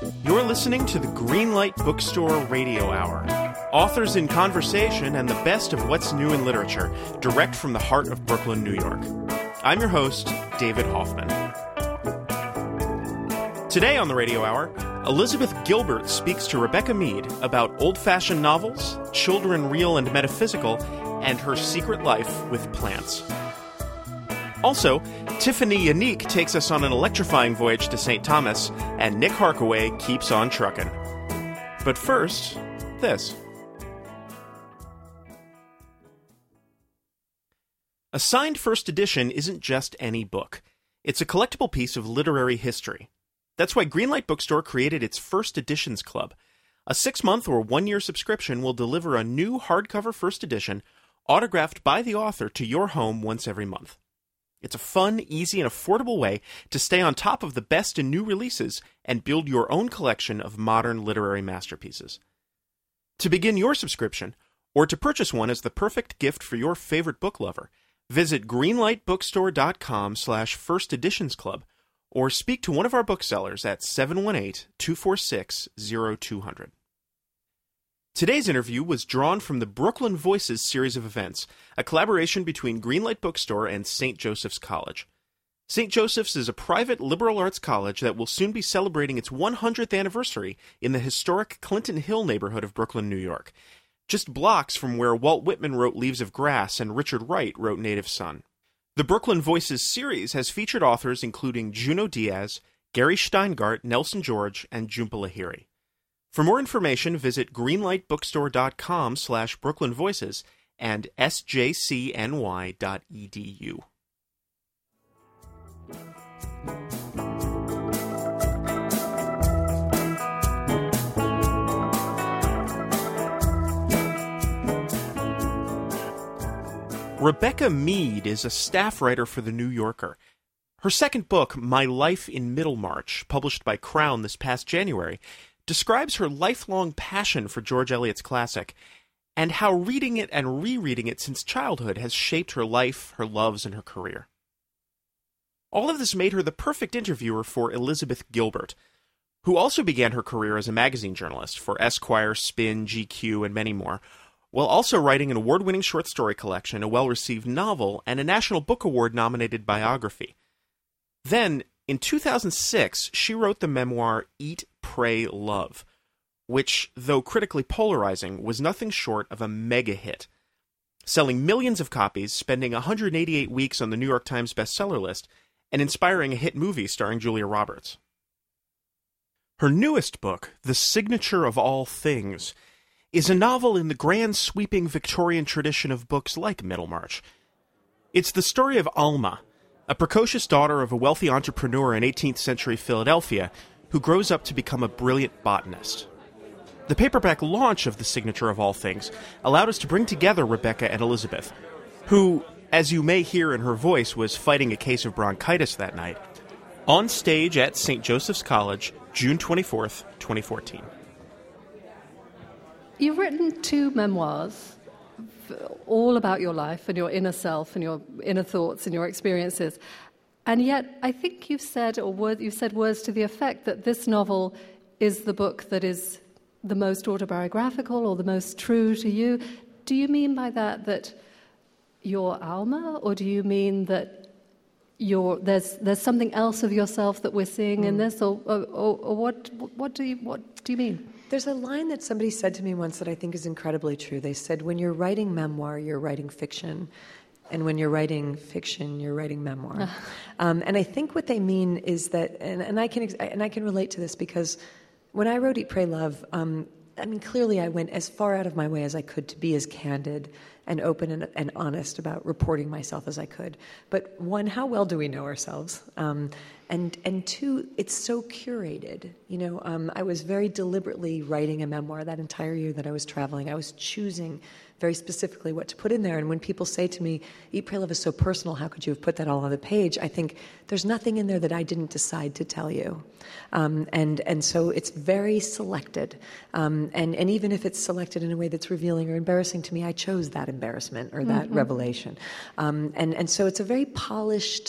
You're listening to the Greenlight Bookstore Radio Hour. Authors in conversation and the best of what's new in literature, direct from the heart of Brooklyn, New York. I'm your host, David Hoffman. Today on the Radio Hour, Elizabeth Gilbert speaks to Rebecca Mead about old-fashioned novels, children real and metaphysical, and her secret life with plants. Also, Tiffany Yannick takes us on an electrifying voyage to St. Thomas, and Nick Harkaway keeps on trucking. But first, this. A signed first edition isn't just any book. It's a collectible piece of literary history. That's why Greenlight Bookstore created its First Editions Club. A 6-month or 1-year subscription will deliver a new hardcover first edition, autographed by the author, to your home once every month. It's a fun, easy, and affordable way to stay on top of the best in new releases and build your own collection of modern literary masterpieces. To begin your subscription, or to purchase one as the perfect gift for your favorite book lover, visit greenlightbookstore.com/firsteditionsclub or speak to one of our booksellers at 718-246-0200. Today's interview was drawn from the Brooklyn Voices series of events, a collaboration between Greenlight Bookstore and St. Joseph's College. St. Joseph's is a private liberal arts college that will soon be celebrating its 100th anniversary in the historic Clinton Hill neighborhood of Brooklyn, New York, just blocks from where Walt Whitman wrote Leaves of Grass and Richard Wright wrote Native Son. The Brooklyn Voices series has featured authors including Junot Diaz, Gary Steingart, Nelson George, and Jhumpa Lahiri. For more information, visit greenlightbookstore.com/BrooklynVoices and sjcny.edu. Rebecca Mead is a staff writer for The New Yorker. Her second book, My Life in Middlemarch, published by Crown this past January, describes her lifelong passion for George Eliot's classic, and how reading it and rereading it since childhood has shaped her life, her loves, and her career. All of this made her the perfect interviewer for Elizabeth Gilbert, who also began her career as a magazine journalist for Esquire, Spin, GQ, and many more, while also writing an award-winning short story collection, a well-received novel, and a National Book Award-nominated biography. Then, in 2006, she wrote the memoir Eat, Pray, Love, which, though critically polarizing, was nothing short of a mega hit, selling millions of copies, spending 188 weeks on the New York Times bestseller list, and inspiring a hit movie starring Julia Roberts. Her newest book, The Signature of All Things, is a novel in the grand sweeping Victorian tradition of books like Middlemarch. It's the story of Alma, a precocious daughter of a wealthy entrepreneur in 18th century Philadelphia who grows up to become a brilliant botanist. The paperback launch of The Signature of All Things allowed us to bring together Rebecca and Elizabeth, who, as you may hear in her voice, was fighting a case of bronchitis that night, on stage at St. Joseph's College, June 24th, 2014. You've written 2 memoirs, all about your life and your inner self and your inner thoughts and your experiences. And yet, I think you've said words to the effect that this novel is the book that is the most autobiographical or the most true to you. Do you mean by that you're Alma, or do you mean that there's something else of yourself that we're seeing in this, or what do you mean? There's a line that somebody said to me once that I think is incredibly true. They said, when you're writing memoir, you're writing fiction. And when you're writing fiction, you're writing memoir. And I think what they mean is that, and I can relate to this, because when I wrote Eat, Pray, Love, clearly I went as far out of my way as I could to be as candid and open and honest about reporting myself as I could. But 1, how well do we know ourselves? And 2, it's so curated. I was very deliberately writing a memoir that entire year that I was traveling. I was choosing very specifically what to put in there. And when people say to me, Eat, Pray, Love is so personal, how could you have put that all on the page? I think there's nothing in there that I didn't decide to tell you. And so it's very selected. And even if it's selected in a way that's revealing or embarrassing to me, I chose that embarrassment or that revelation. And so it's a very polished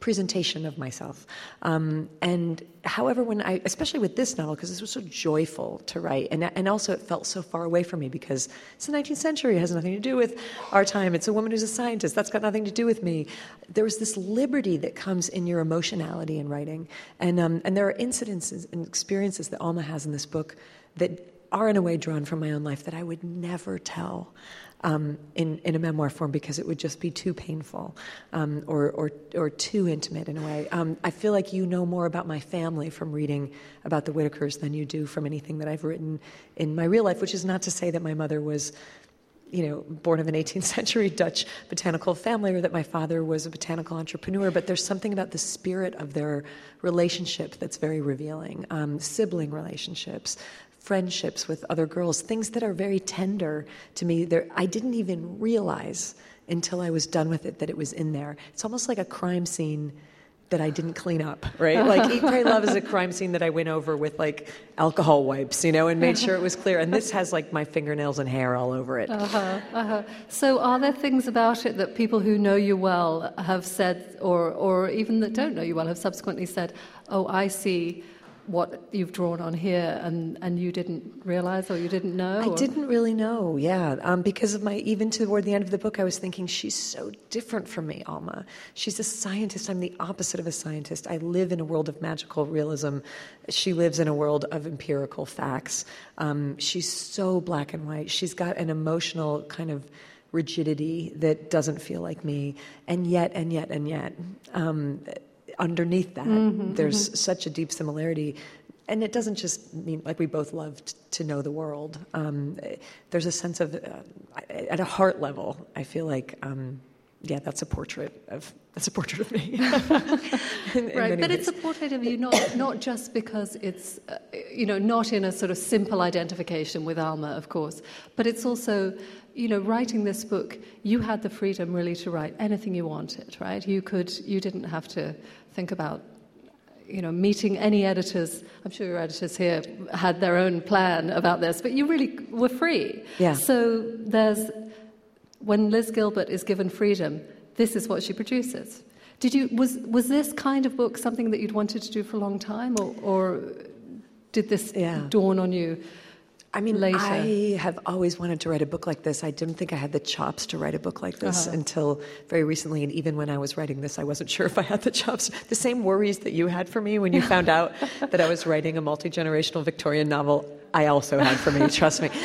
presentation of myself. And however, especially with this novel, because this was so joyful to write, and also it felt so far away from me because it's the 19th century, it has nothing to do with our time, it's a woman who's a scientist, that's got nothing to do with me. There was this liberty that comes in your emotionality in writing. And there are incidences and experiences that Alma has in this book that are in a way drawn from my own life that I would never tell in a memoir form because it would just be too painful or too intimate in a way. I feel like you know more about my family from reading about the Whitakers than you do from anything that I've written in my real life, which is not to say that my mother was, born of an 18th century Dutch botanical family or that my father was a botanical entrepreneur, but there's something about the spirit of their relationship that's very revealing. Sibling relationships, friendships with other girls, things that are very tender to me. I didn't even realize until I was done with it that it was in there. It's almost like a crime scene that I didn't clean up, right? Like Eat, Pray, Love is a crime scene that I went over with like alcohol wipes, and made sure it was clear. And this has like my fingernails and hair all over it. So are there things about it that people who know you well have said, or even that don't know you well have subsequently said, oh, I see what you've drawn on here, and you didn't realize or you didn't know? I didn't really know, because of even toward the end of the book, I was thinking, she's so different from me, Alma. She's a scientist. I'm the opposite of a scientist. I live in a world of magical realism. She lives in a world of empirical facts. She's so black and white. She's got an emotional kind of rigidity that doesn't feel like me, and yet, underneath that, there's such a deep similarity. And it doesn't just mean like we both love to know the world. There's a sense of, at a heart level, I feel like, that's a portrait of me. Right, but it's a portrait of you not just because it's, not in a sort of simple identification with Alma, of course, but it's also, writing this book, you had the freedom really to write anything you wanted, right? You didn't have to think about, meeting any editors. I'm sure your editors here had their own plan about this, but you really were free. Yeah. So when Liz Gilbert is given freedom, this is what she produces. Was this kind of book something that you'd wanted to do for a long time, or did this dawn on you? I mean, later? I have always wanted to write a book like this. I didn't think I had the chops to write a book like this until very recently. And even when I was writing this, I wasn't sure if I had the chops. The same worries that you had for me when you found out that I was writing a multi-generational Victorian novel, I also had for me, trust me.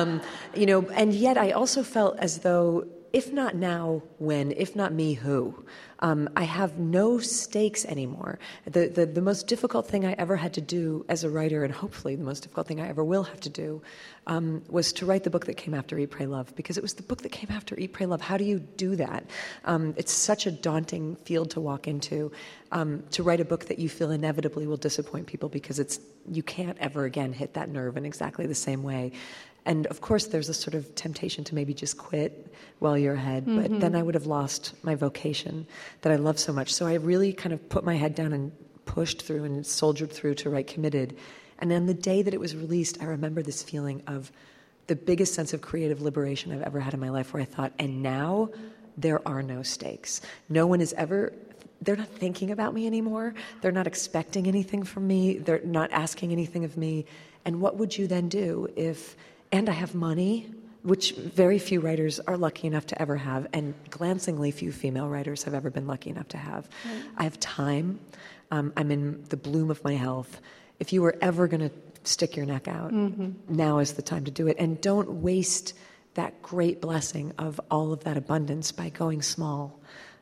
And yet I also felt as though, if not now, when? If not me, who? I have no stakes anymore. The most difficult thing I ever had to do as a writer, and hopefully the most difficult thing I ever will have to do, was to write the book that came after Eat, Pray, Love, because it was the book that came after Eat, Pray, Love. How do you do that? It's such a daunting field to walk into, to write a book that you feel inevitably will disappoint people because you can't ever again hit that nerve in exactly the same way. And of course, there's a sort of temptation to maybe just quit while you're ahead, but then I would have lost my vocation that I love so much. So I really kind of put my head down and pushed through and soldiered through to write Committed. And then the day that it was released, I remember this feeling of the biggest sense of creative liberation I've ever had in my life, where I thought, and now there are no stakes. No one is ever... They're not thinking about me anymore. They're not expecting anything from me. They're not asking anything of me. And what would you then do if... And I have money, which very few writers are lucky enough to ever have, and glancingly few female writers have ever been lucky enough to have. Right. I have time. I'm in the bloom of my health. If you were ever going to stick your neck out, now is the time to do it. And don't waste that great blessing of all of that abundance by going small.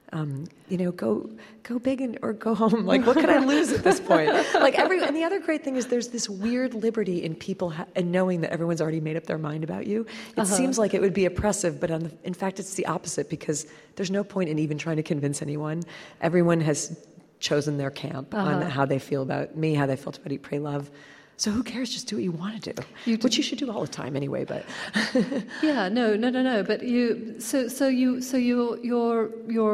Go big or go home. Like, what can I lose at this point? And the other great thing is there's this weird liberty in people and knowing that everyone's already made up their mind about you. It seems like it would be oppressive, but in fact, it's the opposite, because there's no point in even trying to convince anyone. Everyone has chosen their camp on how they feel about me, how they felt about Eat, Pray, Love. So who cares? Just do what you want to do, which you should do all the time anyway. But no. But your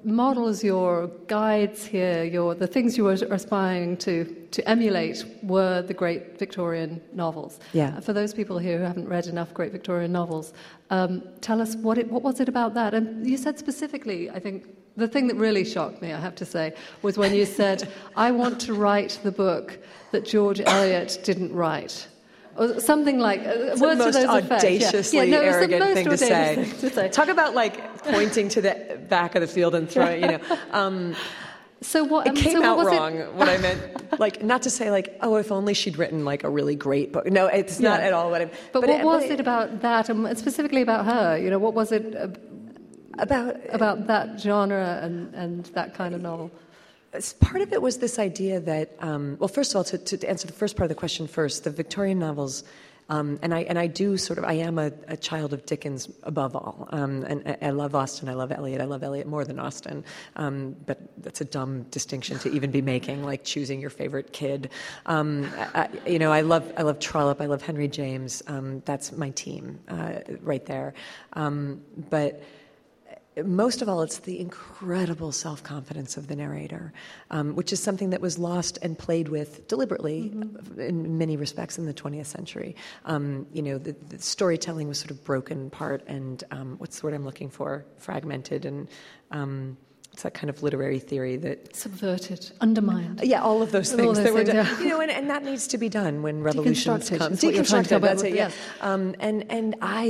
models, your guides here, the things you were aspiring to emulate were the great Victorian novels. Yeah. For those people here who haven't read enough great Victorian novels, tell us what was it about that? And you said specifically, I think, the thing that really shocked me, I have to say, was when you said, I want to write the book that George Eliot didn't write. Or something like it's words the most to those effects. audaciously arrogant thing to say. Talk about pointing to the back of the field and throwing, So what? It came out wrong. What I meant, not to say oh, if only she'd written a really great book. No, it's not at all what I. But what was it about that, and specifically about her? What was it about that genre and that kind of novel? Part of it was this idea that, first of all, to answer the first part of the question first, the Victorian novels, and I do I am a child of Dickens above all, and I love Austen, I love Eliot, I love Eliot more than Austen, but that's a dumb distinction to even be making, like choosing your favorite kid. I love Trollope, I love Henry James, that's my team right there, but most of all, it's the incredible self-confidence of the narrator, which is something that was lost and played with deliberately in many respects in the 20th century. The storytelling was sort of broken apart and, what's the word I'm looking for? Fragmented and... it's that kind of literary theory that... Subverted, undermined. Yeah, all of those things that were done. Yeah. And that needs to be done when revolutions come. Deconstructed, that's it, yeah. And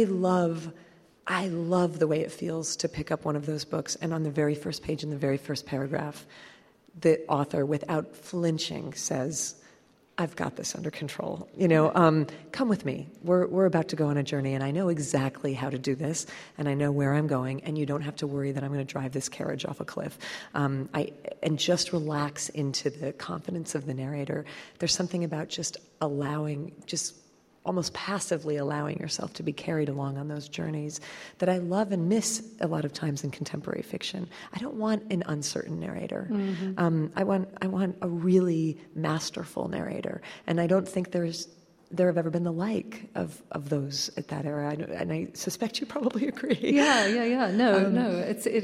I love the way it feels to pick up one of those books and on the very first page in the very first paragraph, the author, without flinching, says, I've got this under control. Come with me. We're about to go on a journey, and I know exactly how to do this, and I know where I'm going, and you don't have to worry that I'm going to drive this carriage off a cliff. And just relax into the confidence of the narrator. There's something about just almost passively allowing yourself to be carried along on those journeys that I love and miss a lot of times in contemporary fiction. I don't want an uncertain narrator. I want a really masterful narrator, and I don't think there have ever been the like of those at that era, and I suspect you probably agree. Yeah. No.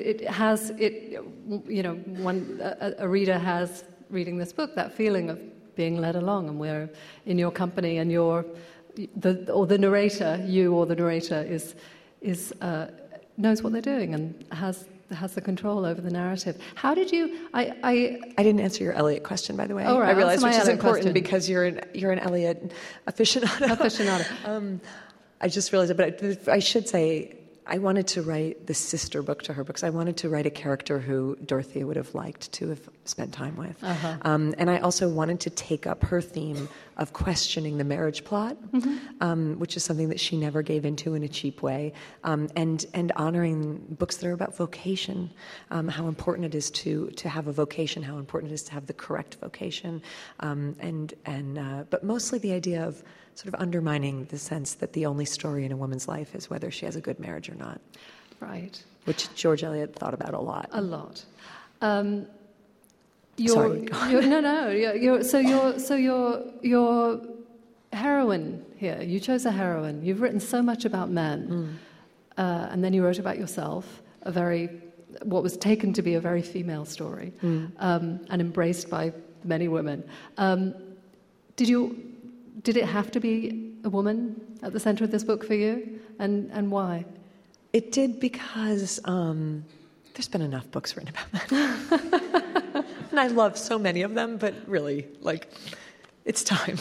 A reader has, reading this book, that feeling of being led along, and we're in your company, and the narrator knows what they're doing and has the control over the narrative. How did you? I didn't answer your Eliot question, by the way. Oh, right. I realized, which is Eliot important question. Because you're an Eliot aficionado. I just realized it, but I should say I wanted to write the sister book to her books. I wanted to write a character who Dorothea would have liked to have spent time with. And I also wanted to take up her theme of questioning the marriage plot, which is something that she never gave into in a cheap way, and honoring books that are about vocation, how important it is to have a vocation, how important it is to have the correct vocation, but mostly the idea of sort of undermining the sense that the only story in a woman's life is whether she has a good marriage or not. Right. Which George Eliot thought about a lot. A lot. Sorry. Your heroine here. You chose a heroine. You've written so much about men, and then you wrote about yourself, what was taken to be a very female story, and embraced by many women. Did it have to be a woman at the center of this book for you, and why? It did because there's been enough books written about that. And I love so many of them, but really, it's time,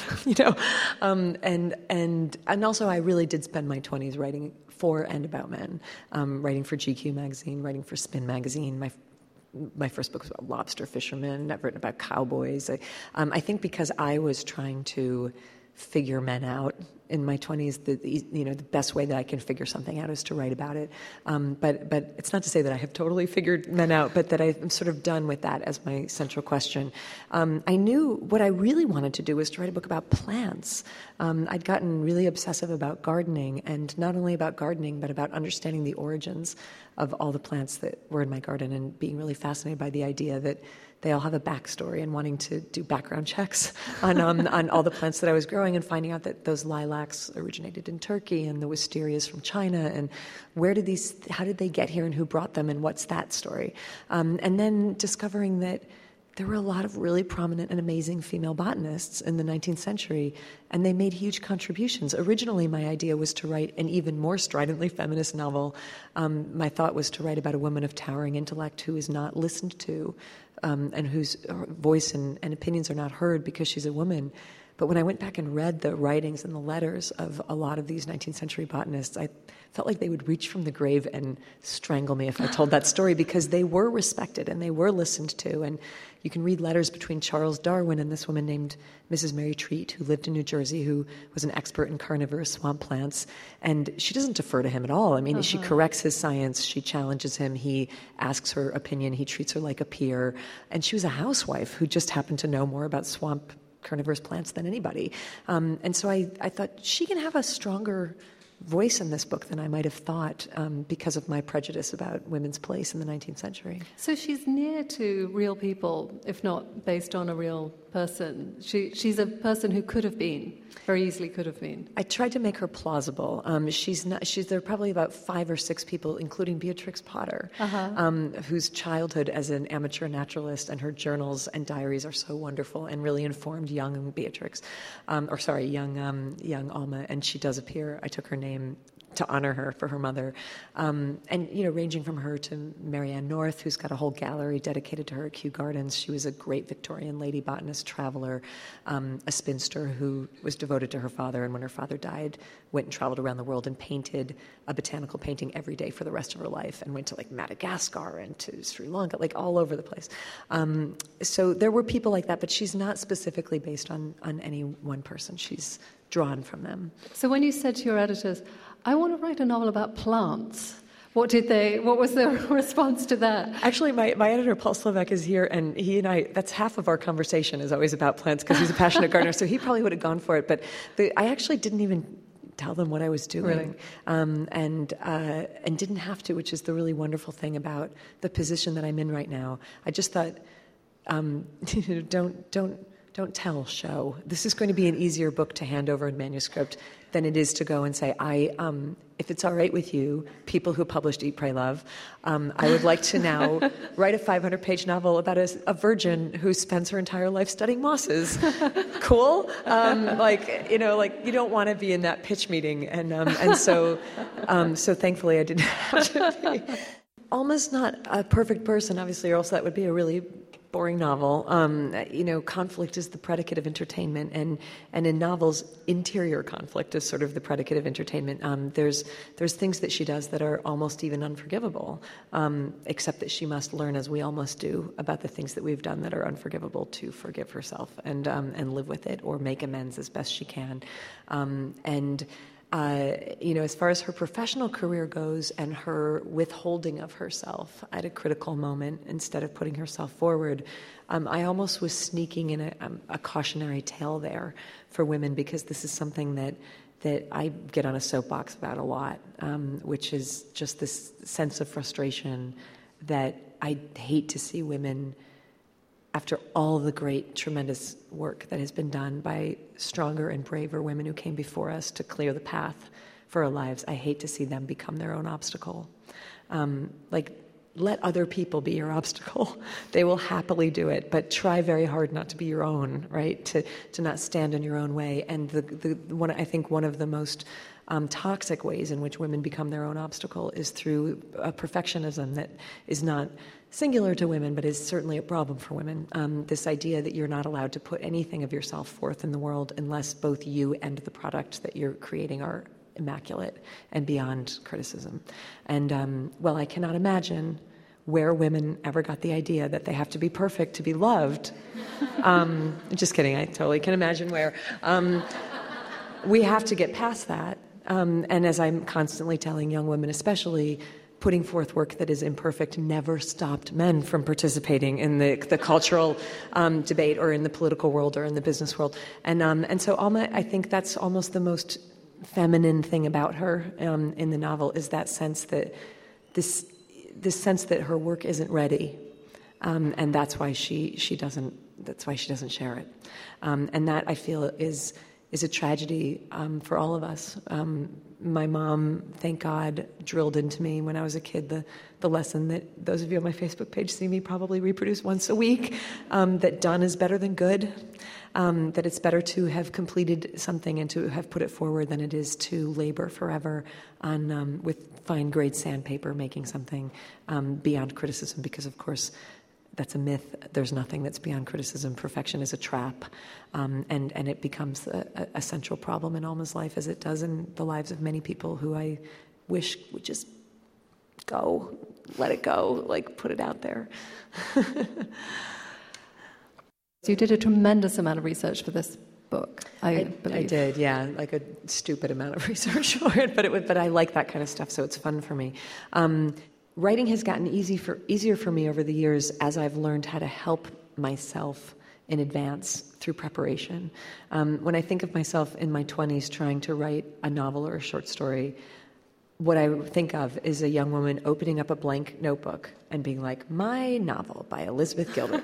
And also I really did spend my 20s writing for and about men, writing for GQ magazine, writing for Spin magazine. My first book was about lobster fishermen. I've written about cowboys. I think because I was trying to figure men out in my 20s, the best way that I can figure something out is to write about it. But it's not to say that I have totally figured men out, but that I'm sort of done with that as my central question. I knew what I really wanted to do was to write a book about plants. I'd gotten really obsessive about gardening, and not only about gardening, but about understanding the origins of all the plants that were in my garden, and being really fascinated by the idea that they all have a backstory and wanting to do background checks on all the plants that I was growing and finding out that those lilacs originated in Turkey and the wisterias from China, and how did they get here and who brought them and what's that story? And then discovering that there were a lot of really prominent and amazing female botanists in the 19th century, and they made huge contributions. Originally, my idea was to write an even more stridently feminist novel. My thought was to write about a woman of towering intellect who is not listened to, and whose voice and opinions are not heard because she's a woman. But when I went back and read the writings and the letters of a lot of these 19th century botanists, I felt like they would reach from the grave and strangle me if I told that story, because they were respected and they were listened to. And you can read letters between Charles Darwin and this woman named Mrs. Mary Treat, who lived in New Jersey, who was an expert in carnivorous swamp plants. And she doesn't defer to him at all. I mean, she corrects his science. She challenges him. He asks her opinion. He treats her like a peer. And she was a housewife who just happened to know more about swamp carnivorous plants than anybody. And so I thought she can have a stronger voice in this book than I might have thought, because of my prejudice about women's place in the 19th century. So she's near to real people, if not based on a real person. She's a person who could have been, very easily could have been. I tried to make her plausible. There are probably about 5 or 6 people, including Beatrix Potter, whose childhood as an amateur naturalist and her journals and diaries are so wonderful and really informed young Beatrix, young Alma, and she does appear. I took her name to honor her for her mother, and ranging from her to Marianne North, who's got a whole gallery dedicated to her at Kew Gardens. She was a great Victorian lady botanist, traveler, a spinster who was devoted to her father, and when her father died, went and traveled around the world and painted a botanical painting every day for the rest of her life, and went to Madagascar and to Sri Lanka, all over the place. So there were people like that, but she's not specifically based on any one person. She's drawn from them. So when you said to your editors, I want to write a novel about plants, what was their response to that? Actually, my editor, Paul Slovak, is here, and he and I, that's half of our conversation is always about plants, because he's a passionate gardener, so he probably would have gone for it. But I actually didn't even tell them what I was doing. Really? And didn't have to, which is the really wonderful thing about the position that I'm in right now. I just thought, don't tell, show. This is going to be an easier book to hand over in manuscript than it is to go and say, if it's all right with you, people who published Eat, Pray, Love, I would like to now write a 500-page novel about a virgin who spends her entire life studying mosses. Cool? You don't want to be in that pitch meeting. And so thankfully I didn't have to be. Alma's not a perfect person, obviously, or else that would be a really boring novel. Conflict is the predicate of entertainment, and in novels, interior conflict is sort of the predicate of entertainment. There's things that she does that are almost even unforgivable, except that she must learn, as we all must do, about the things that we've done that are unforgivable to forgive herself and live with it or make amends as best she can. As far as her professional career goes and her withholding of herself at a critical moment instead of putting herself forward, I almost was sneaking in a cautionary tale there for women, because this is something that I get on a soapbox about a lot, which is just this sense of frustration that I hate to see women, after all the great, tremendous work that has been done by stronger and braver women who came before us to clear the path for our lives, I hate to see them become their own obstacle. Let other people be your obstacle. They will happily do it, but try very hard not to be your own, right? To not stand in your own way. And I think one of the most toxic ways in which women become their own obstacle is through a perfectionism that is not singular to women, but is certainly a problem for women. This idea that you're not allowed to put anything of yourself forth in the world unless both you and the product that you're creating are immaculate and beyond criticism. And, I cannot imagine where women ever got the idea that they have to be perfect to be loved. Just kidding, I totally can imagine where. We have to get past that. And as I'm constantly telling young women especially, putting forth work that is imperfect never stopped men from participating in the cultural debate or in the political world or in the business world. And so Alma, I think that's almost the most feminine thing about her in the novel, is that sense that this sense that her work isn't ready. and that's why she doesn't share it. And that, I feel, is a tragedy for all of us. My mom, thank God, drilled into me when I was a kid the lesson that those of you on my Facebook page see me probably reproduce once a week, that done is better than good, that it's better to have completed something and to have put it forward than it is to labor forever on with fine-grade sandpaper making something beyond criticism, because, of course, that's a myth. There's nothing that's beyond criticism. Perfection is a trap, and it becomes a central problem in Alma's life, as it does in the lives of many people who I wish would just go, let it go, like put it out there. You did a tremendous amount of research for this book, I believe. I did, yeah, like a stupid amount of research for it, but I like that kind of stuff, so it's fun for me. Writing has gotten easier for me over the years as I've learned how to help myself in advance through preparation. When I think of myself in my 20s trying to write a novel or a short story, what I think of is a young woman opening up a blank notebook and being like, my novel by Elizabeth Gilbert.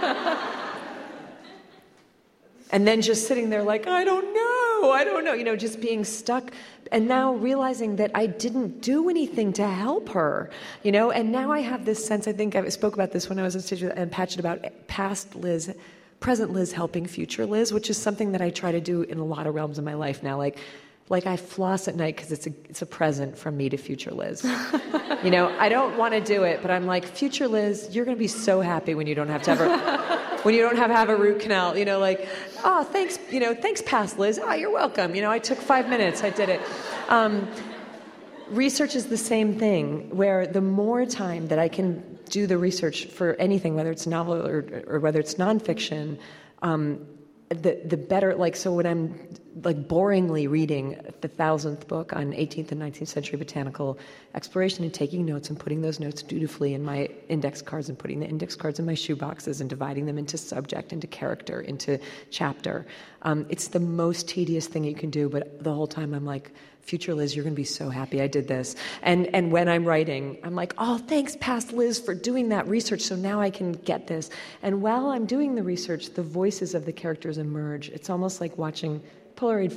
And then just sitting there like, I don't know, just being stuck. And now realizing that I didn't do anything to help her, and now I have this sense, I think I spoke about this when I was on stage and Patched about past Liz, present Liz helping future Liz, which is something that I try to do in a lot of realms of my life now. Like I floss at night because it's a present from me to future Liz. I don't want to do it, but I'm like, future Liz, you're going to be so happy when you don't have to have a root canal. Oh, thanks. Thanks, past Liz. Oh, you're welcome. I took 5 minutes. I did it. Research is the same thing, where the more time that I can do the research for anything, whether it's novel or whether it's nonfiction, the better. So when I'm boringly reading the 1,000th book on 18th and 19th century botanical exploration and taking notes and putting those notes dutifully in my index cards and putting the index cards in my shoe boxes and dividing them into subject, into character, into chapter, it's the most tedious thing you can do. But the whole time I'm like, future Liz, you're going to be so happy I did this. And when I'm writing, I'm like, oh, thanks, past Liz, for doing that research, so now I can get this. And while I'm doing the research, the voices of the characters emerge. It's almost like watching Polaroid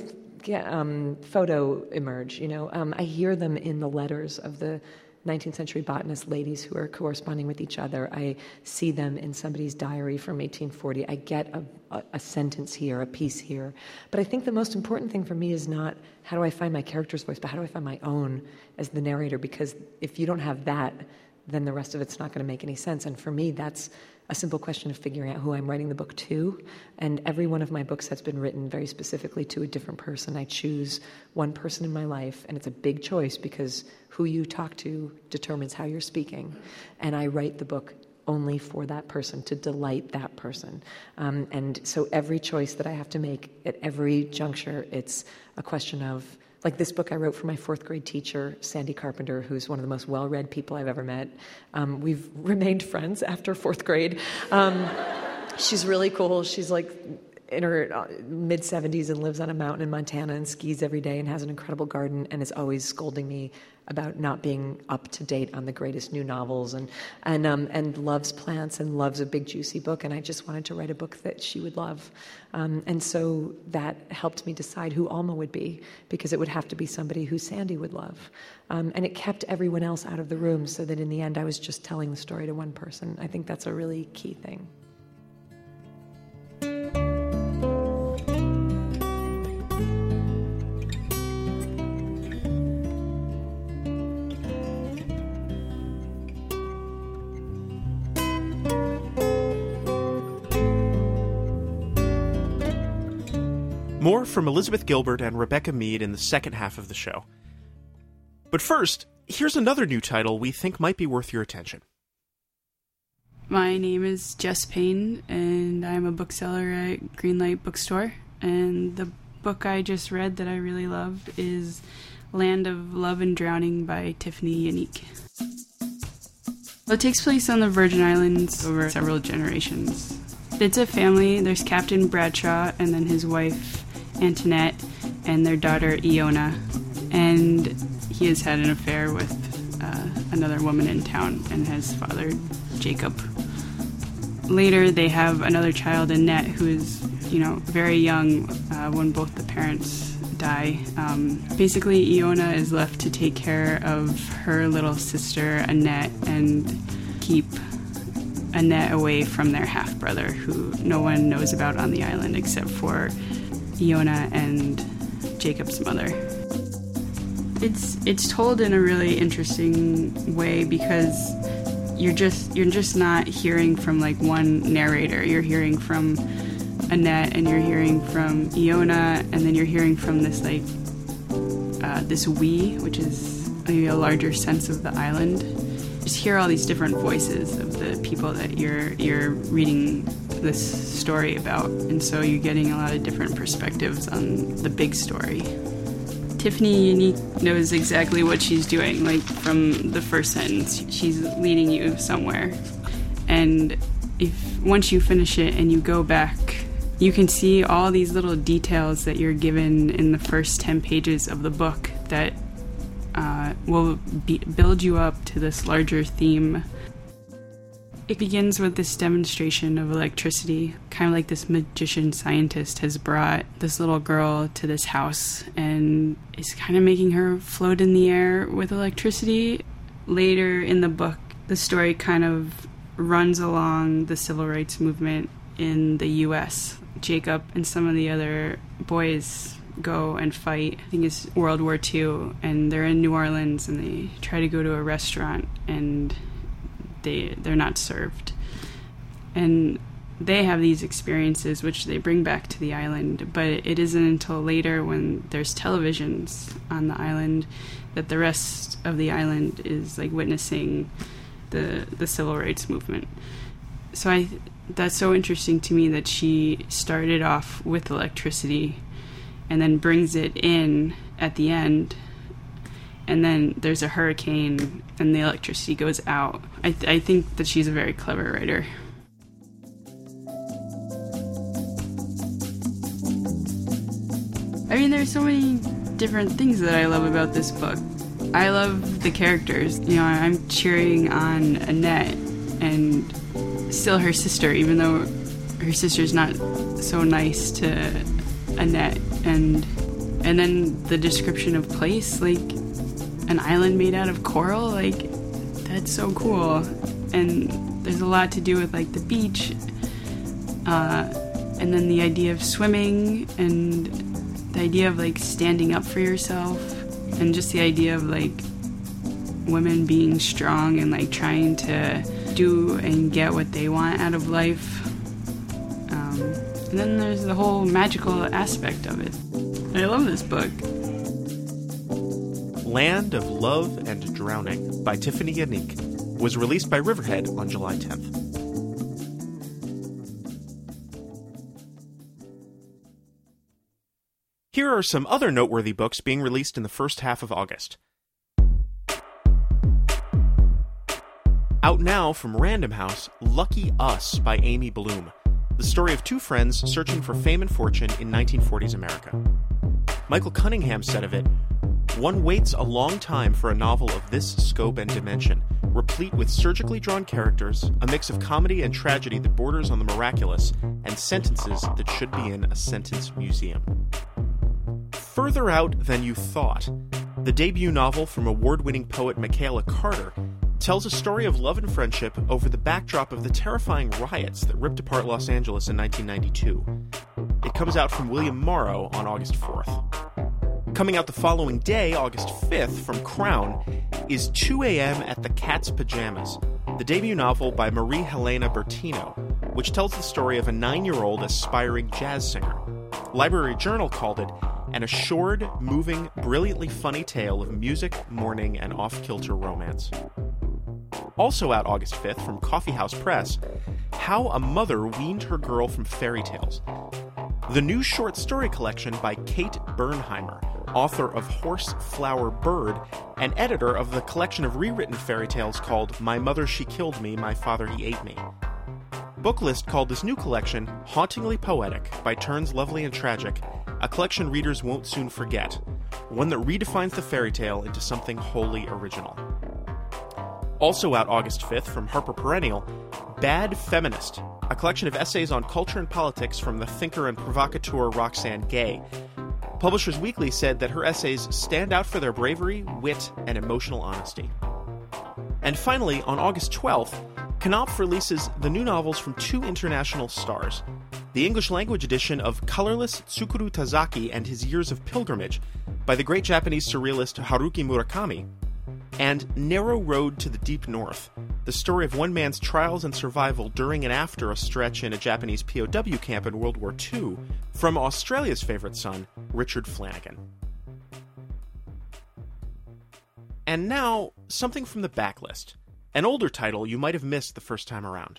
photo emerge. I hear them in the letters of the 19th century botanist ladies who are corresponding with each other. I see them in somebody's diary from 1840. I get a sentence here, a piece here. But I think the most important thing for me is not how do I find my character's voice, but how do I find my own as the narrator? Because if you don't have that, then the rest of it's not going to make any sense. And for me, that's a simple question of figuring out who I'm writing the book to. And every one of my books has been written very specifically to a different person. I choose one person in my life, and it's a big choice because who you talk to determines how you're speaking. And I write the book only for that person, to delight that person. And so every choice that I have to make at every juncture, it's a question of, like this book I wrote for my 4th grade teacher, Sandy Carpenter, who's one of the most well-read people I've ever met. We've remained friends after 4th grade. She's really cool. She's in her mid-70s and lives on a mountain in Montana and skis every day and has an incredible garden and is always scolding me about not being up to date on the greatest new novels and loves plants and loves a big juicy book. And I just wanted to write a book that she would love. And so that helped me decide who Alma would be, because it would have to be somebody who Sandy would love. And it kept everyone else out of the room so that in the end I was just telling the story to one person. I think that's a really key thing. More from Elizabeth Gilbert and Rebecca Mead in the second half of the show. But first, here's another new title we think might be worth your attention. My name is Jess Payne, and I'm a bookseller at Greenlight Bookstore. And the book I just read that I really love is Land of Love and Drowning by Tiffany Yannick. It takes place on the Virgin Islands over several generations. It's a family. There's Captain Bradshaw and then his wife Antoinette and their daughter Iona. And he has had an affair with another woman in town and has fathered Jacob. later they have another child, Annette, who is, very young when both the parents die. Basically, Iona is left to take care of her little sister, Annette, and keep Annette away from their half-brother, who no one knows about on the island except for Iona and Jacob's mother. It's told in a really interesting way because you're just not hearing from like one narrator. You're hearing from Annette, and you're hearing from Iona, and then you're hearing from this like this we, which is maybe a larger sense of the island. Just hear all these different voices of the people that you're reading this story about, and so you're getting a lot of different perspectives on the big story. Tiffany Unique knows exactly what she's doing, like from the first sentence. She's leading you somewhere, and once you finish it and you go back, you can see all these little details that you're given in the first 10 pages of the book that will build you up to this larger theme. It begins with this demonstration of electricity, kind of like this magician scientist has brought this little girl to this house and is kind of making her float in the air with electricity. Later in the book, the story kind of runs along the civil rights movement in the U.S. Jacob and some of the other boys go and fight. I think it's World War II, and they're in New Orleans, and they try to go to a restaurant, and they're not served. And they have these experiences which they bring back to the island, but it isn't until later when there's televisions on the island that the rest of the island is like witnessing the civil rights movement. So that's so interesting to me that she started off with electricity and then brings it in at the end, and then there's a hurricane and the electricity goes out. I think that she's a very clever writer. I mean, there's so many different things that I love about this book. I love the characters. I'm cheering on Annette and still her sister, even though her sister's not so nice to Annette. And then the description of place, like an island made out of coral, like that's so cool. And there's a lot to do with like the beach, and then the idea of swimming, and the idea of like standing up for yourself, and just the idea of like women being strong and like trying to do and get what they want out of life. And then there's the whole magical aspect of it. I love this book. Land of Love and Drowning by Tiffany Unique was released by Riverhead on July 10th. Here are some other noteworthy books being released in the first half of August. Out now from Random House, Lucky Us by Amy Bloom. The story of two friends searching for fame and fortune in 1940s America. Michael Cunningham said of it, "One waits a long time for a novel of this scope and dimension, replete with surgically drawn characters, a mix of comedy and tragedy that borders on the miraculous, and sentences that should be in a sentence museum." Further Out Than You Thought, the debut novel from award-winning poet Michaela Carter, tells a story of love and friendship over the backdrop of the terrifying riots that ripped apart Los Angeles in 1992. It comes out from William Morrow on August 4th. Coming out the following day, August 5th, from Crown, is 2 a.m. at the Cat's Pajamas, the debut novel by Marie Helena Bertino, which tells the story of a 9-year-old aspiring jazz singer. Library Journal called it an assured, moving, brilliantly funny tale of music, mourning, and off-kilter romance. Also out August 5th from Coffee House Press, How a Mother Weaned Her Girl from Fairy Tales, the new short story collection by Kate Bernheimer, author of Horse, Flower, Bird, and editor of the collection of rewritten fairy tales called My Mother She Killed Me, My Father He Ate Me. Booklist called this new collection Hauntingly Poetic, by turns lovely and tragic, a collection readers won't soon forget, one that redefines the fairy tale into something wholly original. Also out August 5th from Harper Perennial, Bad Feminist, a collection of essays on culture and politics from the thinker and provocateur Roxane Gay. Publishers Weekly said that her essays stand out for their bravery, wit, and emotional honesty. And finally, on August 12th, Knopf releases the new novels from two international stars. The English-language edition of Colorless Tsukuru Tazaki and His Years of Pilgrimage by the great Japanese surrealist Haruki Murakami, and Narrow Road to the Deep North, the story of one man's trials and survival during and after a stretch in a Japanese POW camp in World War II, from Australia's favorite son, Richard Flanagan. And now, something from the backlist, an older title you might have missed the first time around.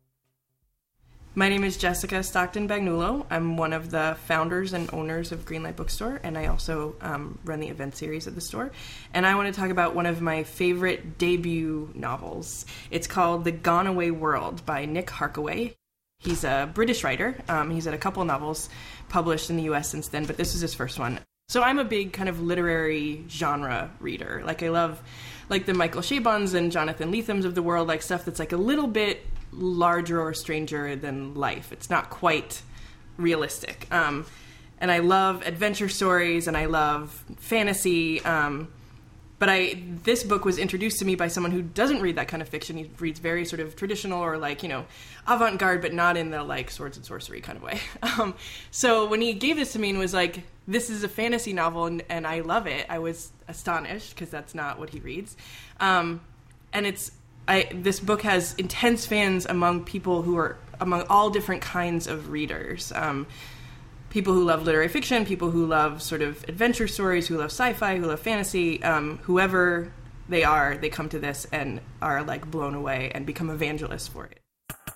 My name is Jessica Stockton Bagnulo. I'm one of the founders and owners of Greenlight Bookstore, and I also run the event series at the store. And I want to talk about one of my favorite debut novels. It's called The Gone Away World by Nick Harkaway. He's a British writer. He's had a couple novels published in the U.S. since then, but this is his first one. So I'm a big kind of literary genre reader. Like, I love like the Michael Chabons and Jonathan Lethams of the world, like stuff that's like a little bit larger or stranger than life. It's not quite realistic. And I love adventure stories and I love fantasy. But this book was introduced to me by someone who doesn't read that kind of fiction. He reads very sort of traditional or like, you know, avant-garde, but not in the like swords and sorcery kind of way. So when he gave this to me and was like, this is a fantasy novel and I love it, I was astonished because that's not what he reads. And this book has intense fans among people who are among all different kinds of readers. People who love literary fiction, people who love sort of adventure stories, who love sci-fi, who love fantasy, whoever they are, they come to this and are like blown away and become evangelists for it.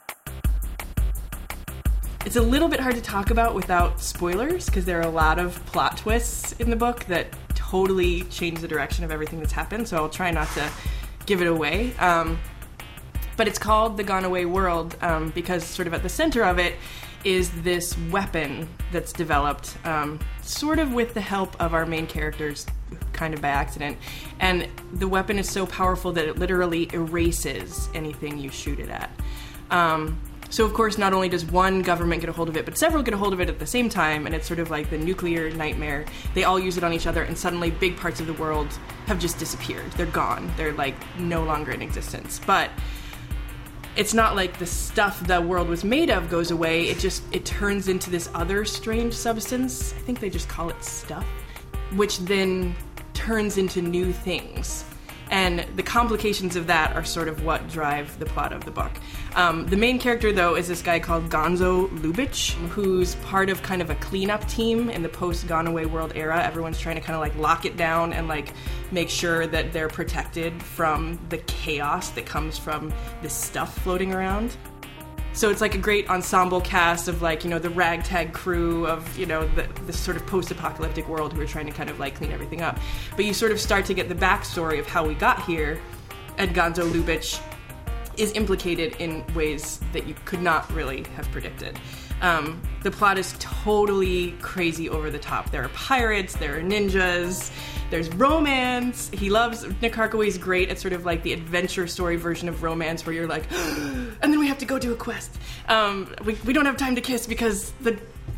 It's a little bit hard to talk about without spoilers because there are a lot of plot twists in the book that totally change the direction of everything that's happened, so I'll try not to give it away. But it's called The Gone Away World because sort of at the center of it is this weapon that's developed sort of with the help of our main characters, kind of by accident. And the weapon is so powerful that it literally erases anything you shoot it at. So, of course, not only does one government get a hold of it, but several get a hold of it at the same time, and it's sort of like the nuclear nightmare. They all use it on each other, and suddenly big parts of the world have just disappeared. They're gone. They're, like, no longer in existence. But it's not like the stuff the world was made of goes away. It turns into this other strange substance. I think they just call it stuff, which then turns into new things. And the complications of that are sort of what drive the plot of the book. The main character, though, is this guy called Gonzo Lubitsch, who's part of kind of a cleanup team in the post-Gone Away World era. Everyone's trying to kind of like lock it down and like make sure that they're protected from the chaos that comes from this stuff floating around. So it's like a great ensemble cast of like, you know, the ragtag crew of, you know, this sort of post-apocalyptic world who are trying to kind of like clean everything up. But you sort of start to get the backstory of how we got here, and Gonzo Lubitsch is implicated in ways that you could not really have predicted. The plot is totally crazy over the top. There are pirates, there are ninjas, there's romance. Nick Harkaway's great at sort of like the adventure story version of romance where you're like, and then we have to go do a quest. We don't have time to kiss because the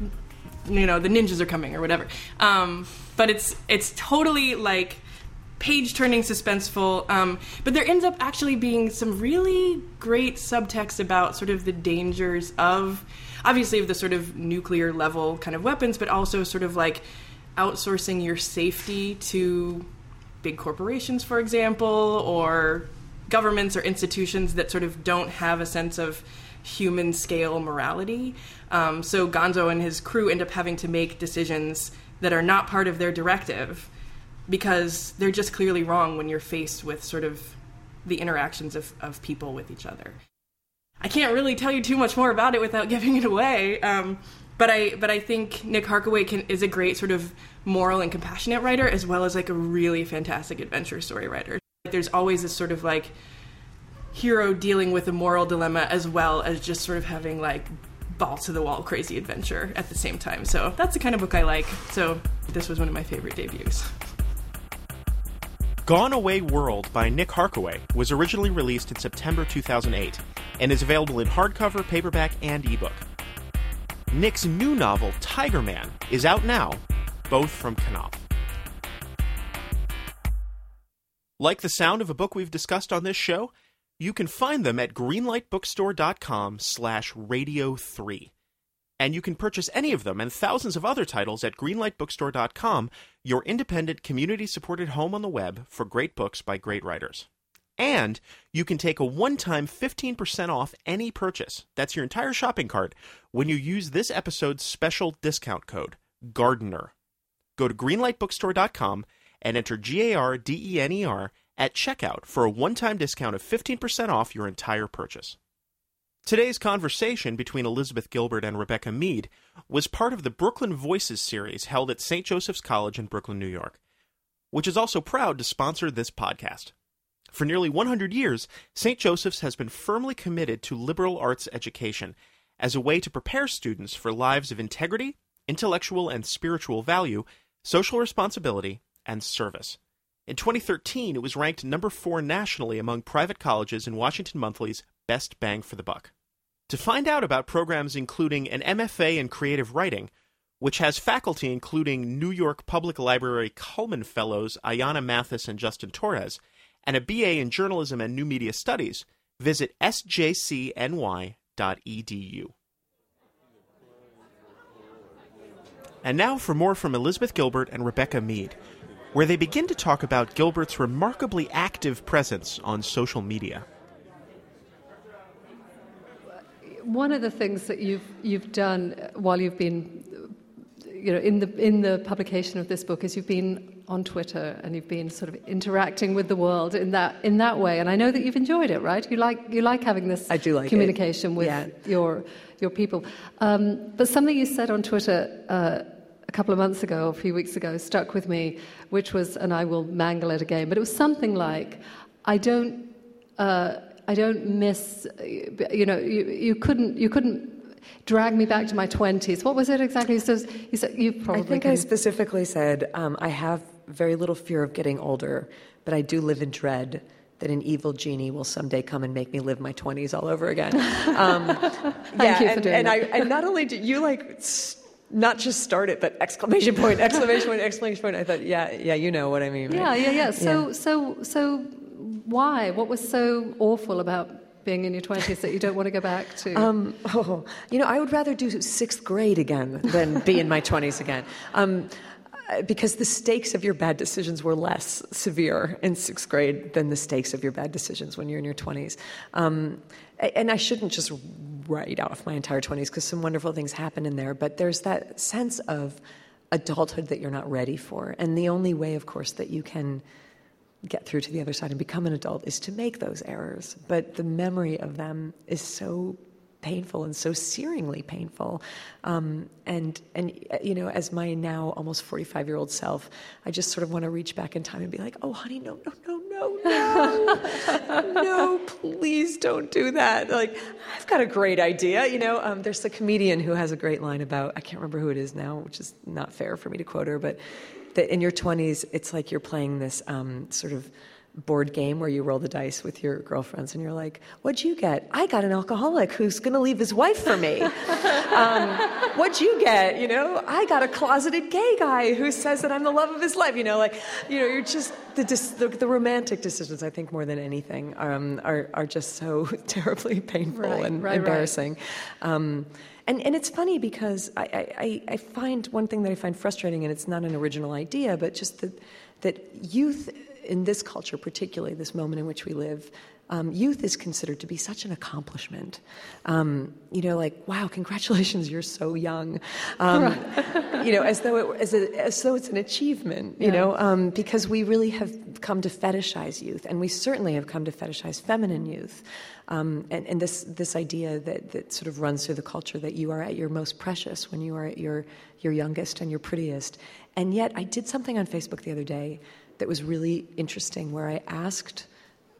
ninjas are coming or whatever. But it's totally like page-turning, suspenseful, but there ends up actually being some really great subtext about sort of the dangers of, obviously, of the sort of nuclear level kind of weapons, but also sort of like outsourcing your safety to big corporations, for example, or governments or institutions that sort of don't have a sense of human scale morality. So Gonzo and his crew end up having to make decisions that are not part of their directive because they're just clearly wrong when you're faced with sort of the interactions of people with each other. I can't really tell you too much more about it without giving it away. But I think Nick Harkaway is a great sort of moral and compassionate writer, as well as like a really fantastic adventure story writer. There's always this sort of like hero dealing with a moral dilemma, as well as just sort of having like ball to the wall crazy adventure at the same time. So that's the kind of book I like. So this was one of my favorite debuts. Gone Away World by Nick Harkaway was originally released in September 2008. and is available in hardcover, paperback, and ebook. Nick's new novel, Tiger Man, is out now, both from Knopf. Like the sound of a book we've discussed on this show? You can find them at greenlightbookstore.com/radio3. And you can purchase any of them and thousands of other titles at greenlightbookstore.com, your independent, community-supported home on the web for great books by great writers. And you can take a one-time 15% off any purchase, that's your entire shopping cart, when you use this episode's special discount code, Gardener. Go to greenlightbookstore.com and enter GARDENER at checkout for a one-time discount of 15% off your entire purchase. Today's conversation between Elizabeth Gilbert and Rebecca Mead was part of the Brooklyn Voices series held at St. Joseph's College in Brooklyn, New York, which is also proud to sponsor this podcast. For nearly 100 years, St. Joseph's has been firmly committed to liberal arts education as a way to prepare students for lives of integrity, intellectual and spiritual value, social responsibility, and service. In 2013, it was ranked number 4 nationally among private colleges in Washington Monthly's Best Bang for the Buck. To find out about programs including an MFA in creative writing, which has faculty including New York Public Library Cullman Fellows Ayanna Mathis and Justin Torres, and a BA in journalism and new media studies, visit sjcny.edu. And now for more from Elizabeth Gilbert and Rebecca Mead, where they begin to talk about Gilbert's remarkably active presence on social media. One of the things that you've done while you've been, in the publication of this book is you've been on Twitter and you've been sort of interacting with the world in that way. And I know that you've enjoyed it, right? You like having this I do like communication with your people. But something you said on Twitter a couple of months ago, a few weeks ago, stuck with me, which was, and I will mangle it again, but it was something like, I don't miss, you couldn't drag me back to my 20s. What was it exactly? So you said, you probably I think I specifically said, I have very little fear of getting older, but I do live in dread that an evil genie will someday come and make me live my 20s all over again. Thank you for doing that. And not only did you not just start it, but exclamation point, exclamation point, exclamation point. I thought, yeah, you know what I mean. Right? Yeah. So why? What was so awful about being in your 20s that you don't want to go back to? I would rather do 6th grade again than be in my 20s again. Because the stakes of your bad decisions were less severe in 6th grade than the stakes of your bad decisions when you're in your 20s. And I shouldn't just write off my entire 20s because some wonderful things happen in there, but there's that sense of adulthood that you're not ready for. And the only way, of course, that you can get through to the other side and become an adult is to make those errors. But the memory of them is so painful and so searingly painful. And as my now almost 45-year-old self, I just sort of want to reach back in time and be like, oh, honey, no, please don't do that. Like, I've got a great idea. There's the comedian who has a great line about, I can't remember who it is now, which is not fair for me to quote her, but that in your 20s, it's like you're playing this sort of board game where you roll the dice with your girlfriends and you're like, what'd you get? I got an alcoholic who's going to leave his wife for me. What'd you get? I got a closeted gay guy who says that I'm the love of his life. You're just, the romantic decisions, I think, more than anything, are just so terribly painful and embarrassing. Right. And it's funny because I find one thing that I find frustrating, and it's not an original idea, but just that youth in this culture, particularly this moment in which we live, youth is considered to be such an accomplishment. Wow, congratulations, you're so young. As though it's an achievement, because we really have come to fetishize youth, and we certainly have come to fetishize feminine youth. And this idea that sort of runs through the culture that you are at your most precious when you are at your youngest and your prettiest. And yet I did something on Facebook the other day that was really interesting, where I asked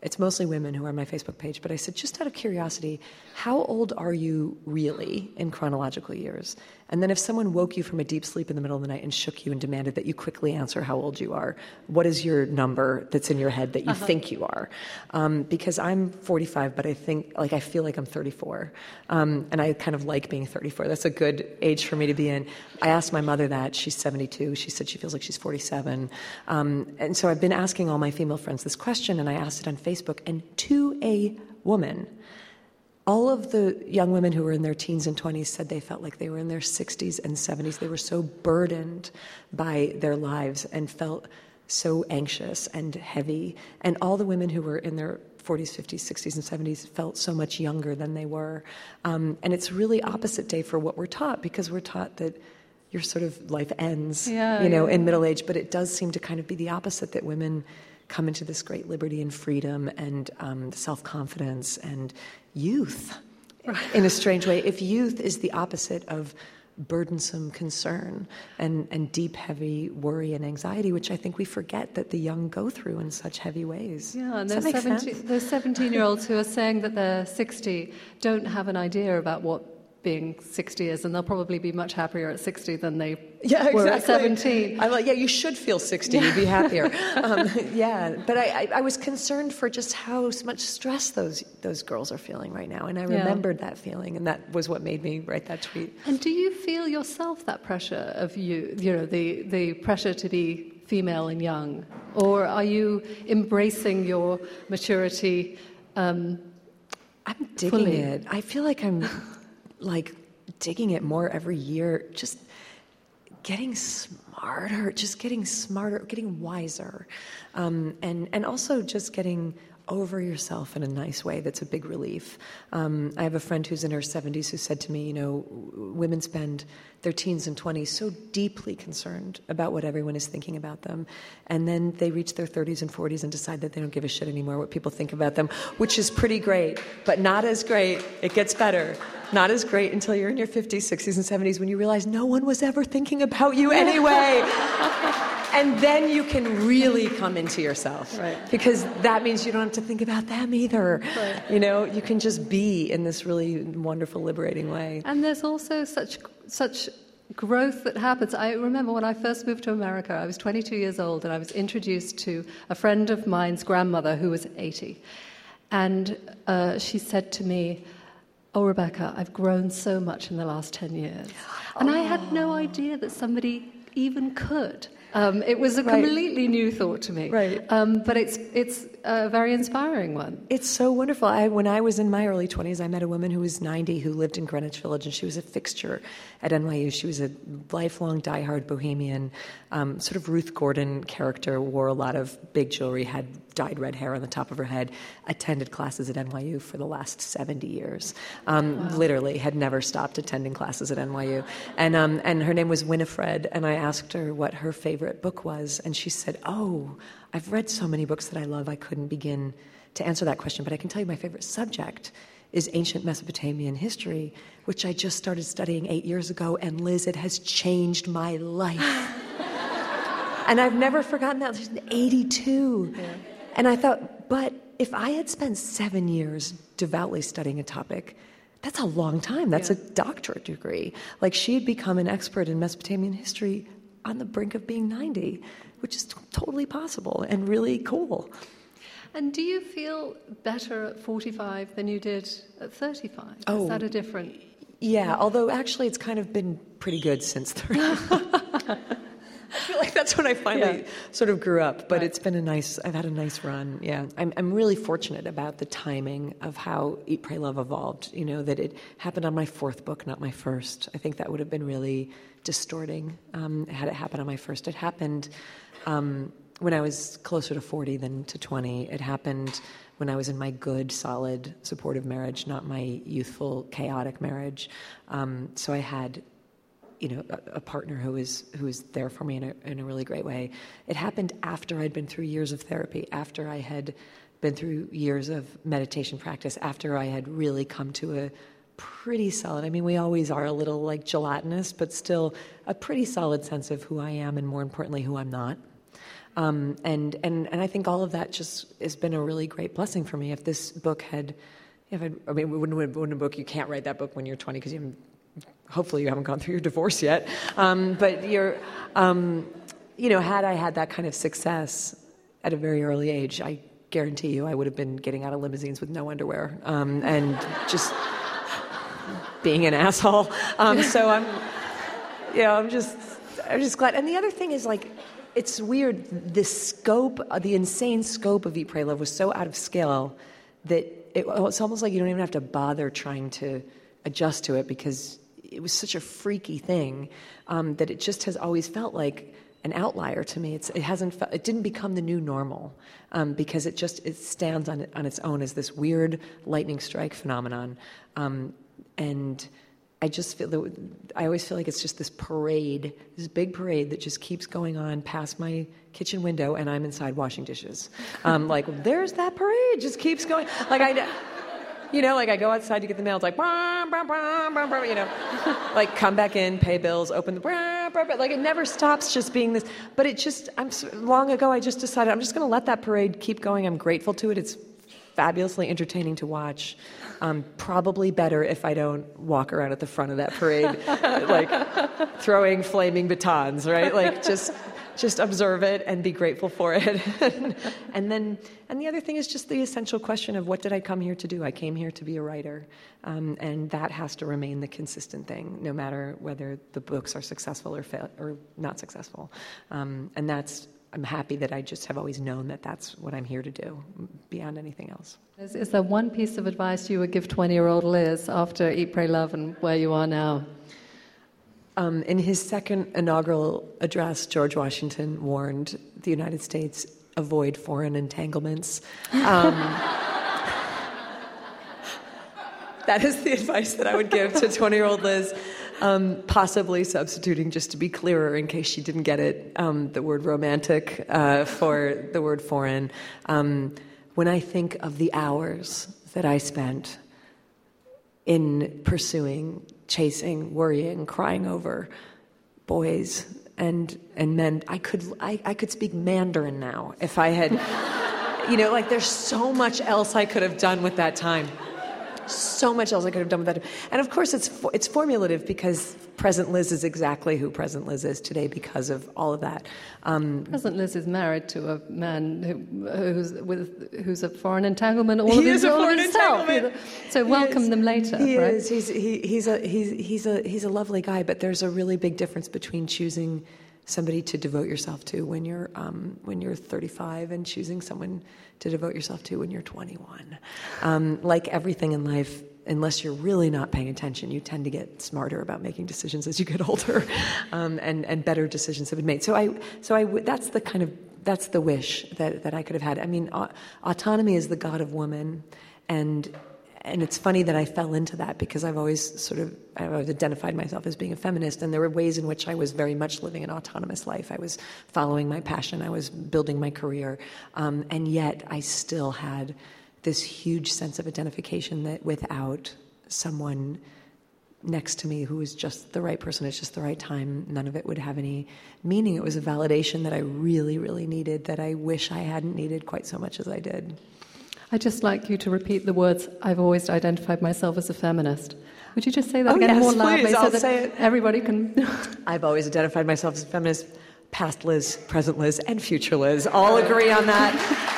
it's mostly women who are on my Facebook page, but I said, just out of curiosity, how old are you really in chronological years? And then if someone woke you from a deep sleep in the middle of the night and shook you and demanded that you quickly answer how old you are, what is your number that's in your head that you think you are? Because I'm 45, but I feel like I'm 34. And I kind of like being 34. That's a good age for me to be in. I asked my mother that. She's 72. She said she feels like she's 47. And so I've been asking all my female friends this question, and I asked it on Facebook. And to a woman, all of the young women who were in their teens and 20s said they felt like they were in their 60s and 70s. They were so burdened by their lives and felt so anxious and heavy. And all the women who were in their 40s, 50s, 60s, and 70s felt so much younger than they were. And it's really opposite day for what we're taught, because we're taught that your sort of life ends, in middle age. But it does seem to kind of be the opposite, that women come into this great liberty and freedom and self-confidence and youth in a strange way. If youth is the opposite of burdensome concern and deep, heavy worry and anxiety, which I think we forget that the young go through in such heavy ways. Yeah, and those 17-year-olds who are saying that they're 60 don't have an idea about what being 60 is, and they'll probably be much happier at 60 than they were at 17. I'm like, you should feel 60, you'd be happier. But I was concerned for just how much stress those girls are feeling right now, and I remembered that feeling, and that was what made me write that tweet. And do you feel yourself that pressure of the pressure to be female and young, or are you embracing your maturity I'm digging fully? it. I feel like I'm digging it more every year, just getting smarter, getting wiser, and also just getting over yourself in a nice way. That's a big relief. I have a friend who's in her 70s who said to me, women spend their teens and 20s so deeply concerned about what everyone is thinking about them, and then they reach their 30s and 40s and decide that they don't give a shit anymore what people think about them, which is pretty great, but not as great. It gets better. Not as great until you're in your 50s, 60s, and 70s when you realize no one was ever thinking about you anyway. And then you can really come into yourself. Right. Because that means you don't have to think about them either. Right. You can just be in this really wonderful, liberating way. And there's also such growth that happens. I remember when I first moved to America, I was 22 years old, and I was introduced to a friend of mine's grandmother who was 80. And she said to me, "Oh, Rebecca, I've grown so much in the last 10 years." And I had no idea that somebody even could. It was a completely new thought to me. Right. But it's a very inspiring one. It's so wonderful. When I was in my early 20s, I met a woman who was 90 who lived in Greenwich Village, and she was a fixture at NYU. She was a lifelong diehard bohemian, sort of Ruth Gordon character, wore a lot of big jewelry, had dyed red hair on the top of her head, attended classes at NYU for the last 70 years. Literally had never stopped attending classes at NYU. And her name was Winifred, and I asked her what her favorite book was, and she said, "Oh, I've read so many books that I love, I couldn't begin to answer that question, but I can tell you my favorite subject is ancient Mesopotamian history, which I just started studying 8 years ago, and Liz, it has changed my life." And I've never forgotten that. She's 82. Yeah. And I thought, but if I had spent 7 years devoutly studying a topic, that's a long time. That's a doctorate degree. Like, she had become an expert in Mesopotamian history on the brink of being 90, which is totally possible and really cool. And do you feel better at 45 than you did at 35? Is that a different... Yeah, although actually it's kind of been pretty good since 30. I feel like that's when I finally sort of grew up, but it's been I've had a nice run, yeah. I'm really fortunate about the timing of how Eat, Pray, Love evolved, that it happened on my fourth book, not my first. I think that would have been really distorting had it happened on my first. It happened when I was closer to 40 than to 20. It happened when I was in my good, solid, supportive marriage, not my youthful, chaotic marriage. So I had a partner who was there for me in a really great way. It happened after I'd been through years of therapy, after I had been through years of meditation practice, after I had really come to a pretty solid, we always are a little gelatinous, but still a pretty solid sense of who I am and, more importantly, who I'm not. And I think all of that just has been a really great blessing for me. If this book had, we wouldn't a book, you can't write that book when you're 20 because hopefully you haven't gone through your divorce yet. But you're, had I had that kind of success at a very early age, I guarantee you I would have been getting out of limousines with no underwear and just being an asshole. So I'm just glad. And the other thing is, like, it's weird. The insane scope of Eat, Pray, Love was so out of scale that it's almost like you don't even have to bother trying to adjust to it, because it was such a freaky thing that it just has always felt like an outlier to me. It didn't become the new normal because it stands on its own as this weird lightning strike phenomenon. And I always feel like it's just this big parade that just keeps going on past my kitchen window, and I'm inside washing dishes. Like, there's that parade, just keeps going. Like, I go outside to get the mail, it's like, bah, bah, bah, bah, bah, like, come back in, pay bills, open the, bah, bah, bah. Like, it never stops just being this. But long ago, I just decided I'm just going to let that parade keep going. I'm grateful to it. It's fabulously entertaining to watch. Probably better if I don't walk around at the front of that parade, like throwing flaming batons, right? Like, just observe it and be grateful for it. and the other thing is just the essential question of, what did I come here to do? I came here to be a writer, and that has to remain the consistent thing, no matter whether the books are successful or not successful. I'm happy that I just have always known that that's what I'm here to do, beyond anything else. Is there one piece of advice you would give 20-year-old Liz after Eat, Pray, Love and where you are now? In his second inaugural address, George Washington warned the United States, avoid foreign entanglements. That is the advice that I would give to 20-year-old Liz. Possibly substituting, just to be clearer, in case she didn't get it, the word romantic for the word foreign. When I think of the hours that I spent in pursuing, chasing, worrying, crying over boys and men, I could speak Mandarin now if I had, like, there's so much else I could have done with that time. So much else I could have done with that. And of course, it's formulative, because present Liz is exactly who present Liz is today because of all of that. Present Liz is married to a man who's a foreign entanglement all of his own himself. So welcome them later. He right? is. He's a lovely guy, but there's a really big difference between choosing somebody to devote yourself to when you're 35 and choosing someone to devote yourself to when you're 21. Like everything in life, unless you're really not paying attention, you tend to get smarter about making decisions as you get older, and better decisions have been made. That's the wish that I could have had. I mean, autonomy is the god of woman, and it's funny that I fell into that, because I've always identified myself as being a feminist, and there were ways in which I was very much living an autonomous life. I was following my passion, I was building my career, and yet I still had this huge sense of identification that without someone next to me who was just the right person at just the right time, none of it would have any meaning. It was a validation that I really, really needed, that I wish I hadn't needed quite so much as I did. I'd just like you to repeat the words, I've always identified myself as a feminist. Would you just say that again more loudly? Please, so I'll that say it. Everybody can... I've always identified myself as a feminist. Past Liz, present Liz, and future Liz all agree on that.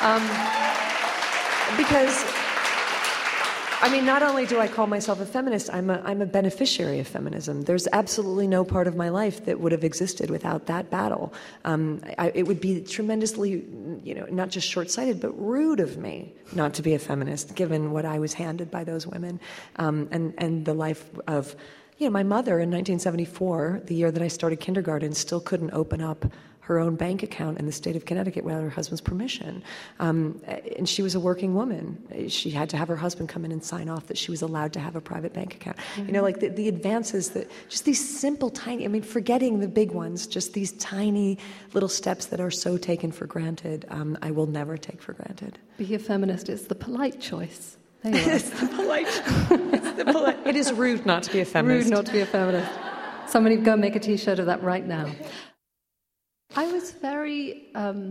Because, I mean, not only do I call myself a feminist, I'm a beneficiary of feminism. There's absolutely no part of my life that would have existed without that battle. It would be tremendously, not just short-sighted, but rude of me not to be a feminist, given what I was handed by those women, and the life of, my mother in 1974, the year that I started kindergarten, still couldn't open up her own bank account in the state of Connecticut without her husband's permission. And she was a working woman. She had to have her husband come in and sign off that she was allowed to have a private bank account. Mm-hmm. Like the advances that, just these simple, tiny, forgetting the big ones, just these tiny little steps that are so taken for granted, I will never take for granted. Be a feminist is the polite choice. There you are. It's the polite. It is rude not to be a feminist. Rude not to be a feminist. Somebody go make a T-shirt of that right now. I was very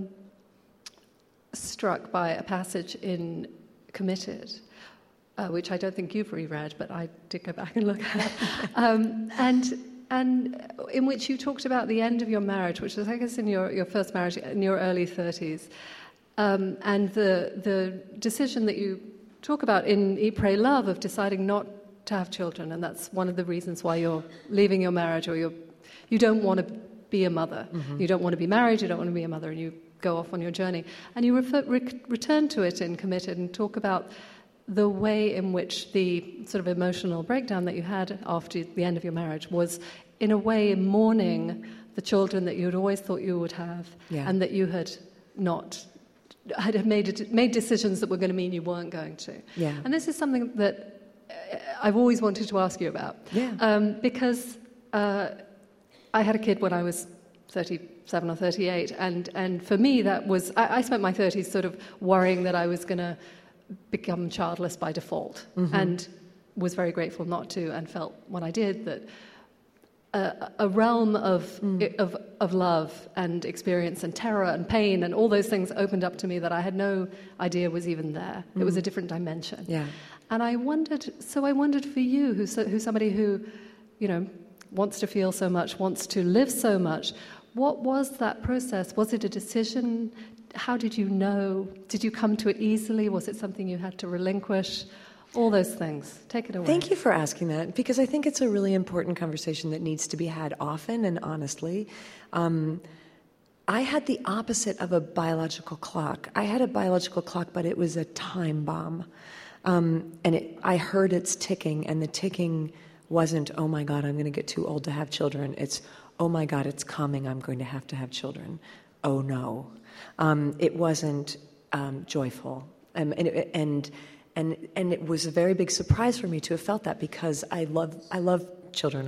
struck by a passage in Committed, which I don't think you've reread, but I did go back and look at, and in which you talked about the end of your marriage, which was, I guess, in your first marriage, in your early 30s, and the decision that you talk about in Eat, Pray, Love of deciding not to have children, and that's one of the reasons why you're leaving your marriage, or you don't want to be a mother. Mm-hmm. You don't want to be married, you don't want to be a mother, and you go off on your journey. And you return to it in Committed and talk about the way in which the sort of emotional breakdown that you had after the end of your marriage was, in a way, mourning the children that you had always thought you would have, and that you had made decisions that were going to mean you weren't going to. Yeah. And this is something that I've always wanted to ask you about. Yeah. Because I had a kid when I was 37 or 38, and for me that was, I spent my 30s sort of worrying that I was going to become childless by default, and was very grateful not to, and felt when I did that a realm of love and experience and terror and pain and all those things opened up to me that I had no idea was even there. It was a different dimension. Yeah. And I wondered for you, who's somebody who, wants to feel so much, wants to live so much, what was that process? Was it a decision? How did you know? Did you come to it easily? Was it something you had to relinquish? All those things. Take it away. Thank you for asking that, because I think it's a really important conversation that needs to be had often and honestly. I had the opposite of a biological clock. I had a biological clock, but it was a time bomb. I heard its ticking, and the ticking wasn't, oh my God, I'm going to get too old to have children. It's, oh my God, it's coming, I'm going to have children. Oh no. It wasn't joyful. And it was a very big surprise for me to have felt that, because I love children.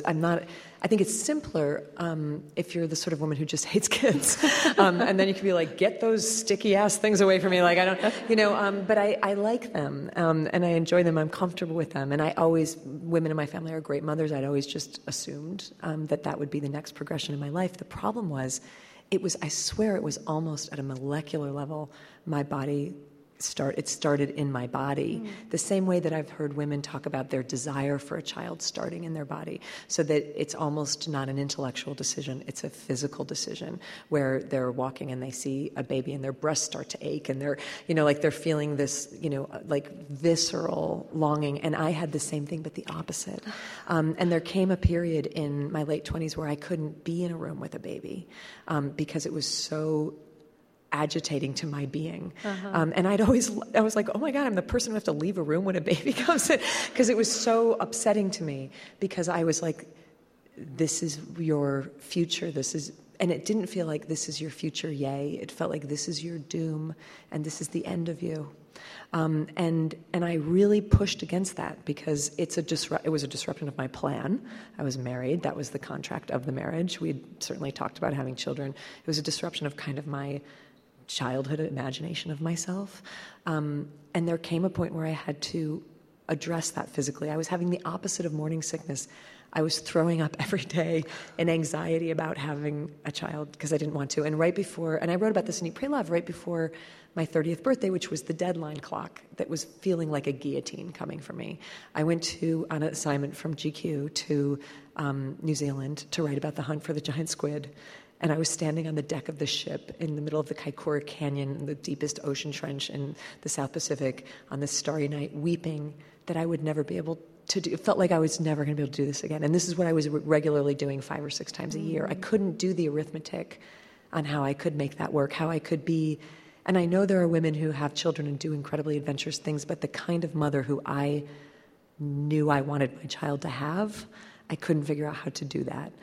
I think it's simpler if you're the sort of woman who just hates kids. And then you can be like, get those sticky ass things away from me. Like, I don't, but I like them, and I enjoy them. I'm comfortable with them. And women in my family are great mothers. I'd always just assumed that would be the next progression in my life. The problem was, I swear it was almost at a molecular level, my body it started in my body, the same way that I've heard women talk about their desire for a child starting in their body, so that it's almost not an intellectual decision, it's a physical decision, where they're walking and they see a baby and their breasts start to ache, and they're, they're feeling this, like visceral longing. And I had the same thing, but the opposite. And there came a period in my late 20s where I couldn't be in a room with a baby, because it was so agitating to my being. And I was like, oh my God, I'm the person who has to leave a room when a baby comes in, because it was so upsetting to me, because I was like, this is your future, and it didn't feel like this is your future, yay. It felt like this is your doom, and this is the end of you. And I really pushed against that, because it was a disruption of my plan. I was married. That was the contract of the marriage. We had certainly talked about having children. It was a disruption of kind of my childhood imagination of myself. And there came a point where I had to address that physically. I was having the opposite of morning sickness. I was throwing up every day in anxiety about having a child, because I didn't want to. And I wrote about this in Eat, Pray, Love, right before my 30th birthday, which was the deadline clock that was feeling like a guillotine coming for me. I went on an assignment from GQ to New Zealand to write about the hunt for the giant squid. And I was standing on the deck of the ship in the middle of the Kaikoura Canyon, the deepest ocean trench in the South Pacific, on this starry night, weeping that I would never be able to do. It felt like I was never going to be able to do this again. And this is what I was regularly doing 5 or 6 times a year. I couldn't do the arithmetic on how I could make that work, how I could be. And I know there are women who have children and do incredibly adventurous things, but the kind of mother who I knew I wanted my child to have, I couldn't figure out how to do that.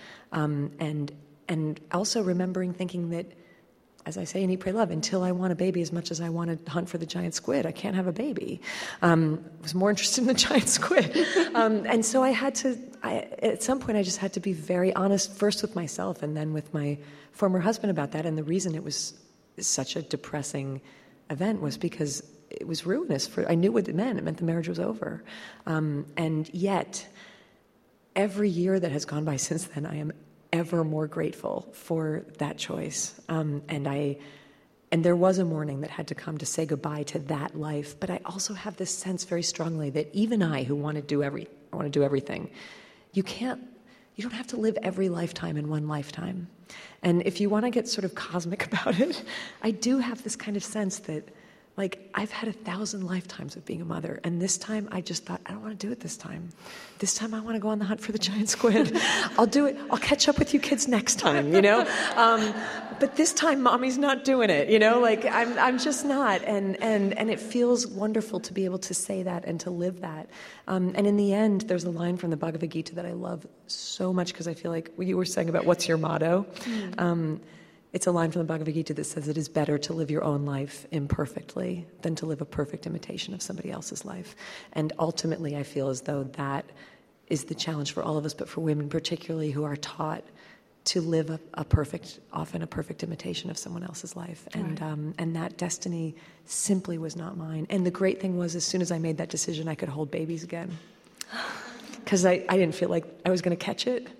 And also remembering thinking that, as I say in Eat, Pray, Love, until I want a baby as much as I want to hunt for the giant squid, I can't have a baby. I was more interested in the giant squid. And so at some point I just had to be very honest, first with myself and then with my former husband about that. And the reason it was such a depressing event was because it was ruinous. I knew what it meant. It meant the marriage was over. And yet, every year that has gone by since then, I am ever more grateful for that choice. And there was a morning that had to come to say goodbye to that life. But I also have this sense very strongly that even I, who want to do everything, you don't have to live every lifetime in one lifetime. And if you want to get sort of cosmic about it, I do have this kind of sense that, like, I've had 1,000 lifetimes of being a mother, and this time I just thought, I don't want to do it this time. This time I want to go on the hunt for the giant squid. I'll do it. I'll catch up with you kids next time, you know? But this time Mommy's not doing it, you know? Like, I'm just not. And it feels wonderful to be able to say that and to live that. And in the end, there's a line from the Bhagavad Gita that I love so much because I feel like what you were saying about what's your motto. It's a line from the Bhagavad Gita that says it is better to live your own life imperfectly than to live a perfect imitation of somebody else's life. And ultimately, I feel as though that is the challenge for all of us, but for women particularly, who are taught to live often a perfect imitation of someone else's life. And Right. And that destiny simply was not mine. And the great thing was, as soon as I made that decision, I could hold babies again. Because I didn't feel like I was going to catch it.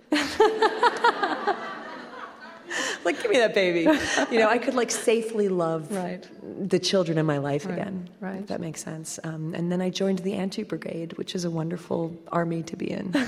Like, give me that baby. You know, I could, like, safely love Right. the children in my life Right, again, right. if that makes sense. And then I joined the Anti-Brigade, which is a wonderful army to be in.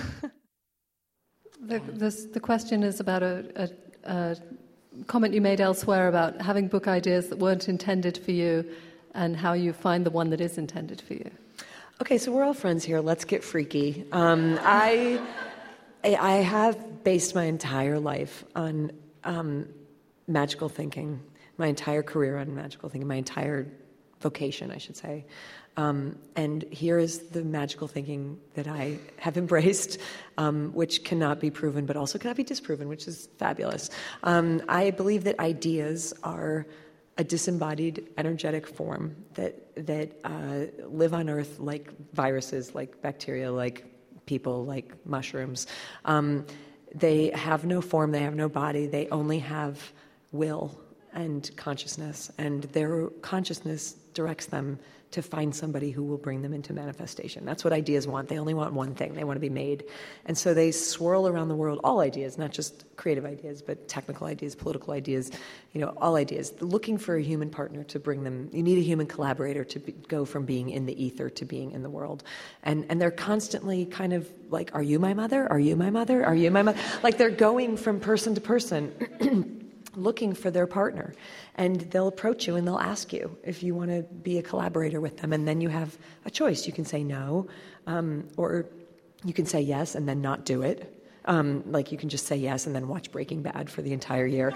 The question is about a comment you made elsewhere about having book ideas that weren't intended for you and how you find the one that is intended for you. Okay, so we're all friends here. Let's get freaky. I have based my entire life on magical thinking, my entire career on magical thinking, my entire vocation, I should say. And here is the magical thinking that I have embraced, which cannot be proven, but also cannot be disproven, which is fabulous. I believe that ideas are a disembodied, energetic form that live on Earth like viruses, like bacteria, like people, like mushrooms. They have no form, they have no body, they only have will and consciousness, and their consciousness directs them to find somebody who will bring them into manifestation. That's what ideas want. They only want one thing. They want to be made. And so they swirl around the world, all ideas, not just creative ideas, but technical ideas, political ideas, you know, all ideas, looking for a human partner to bring them. You need a human collaborator to go from being in the ether to being in the world. And they're constantly kind of like, are you my mother? Are you my mother? Are you my mother? Like, they're going from person to person looking for their partner. And they'll approach you and they'll ask you if you want to be a collaborator with them. And then you have a choice. You can say no, or you can say yes and then not do it. Like, you can just say yes and then watch Breaking Bad for the entire year.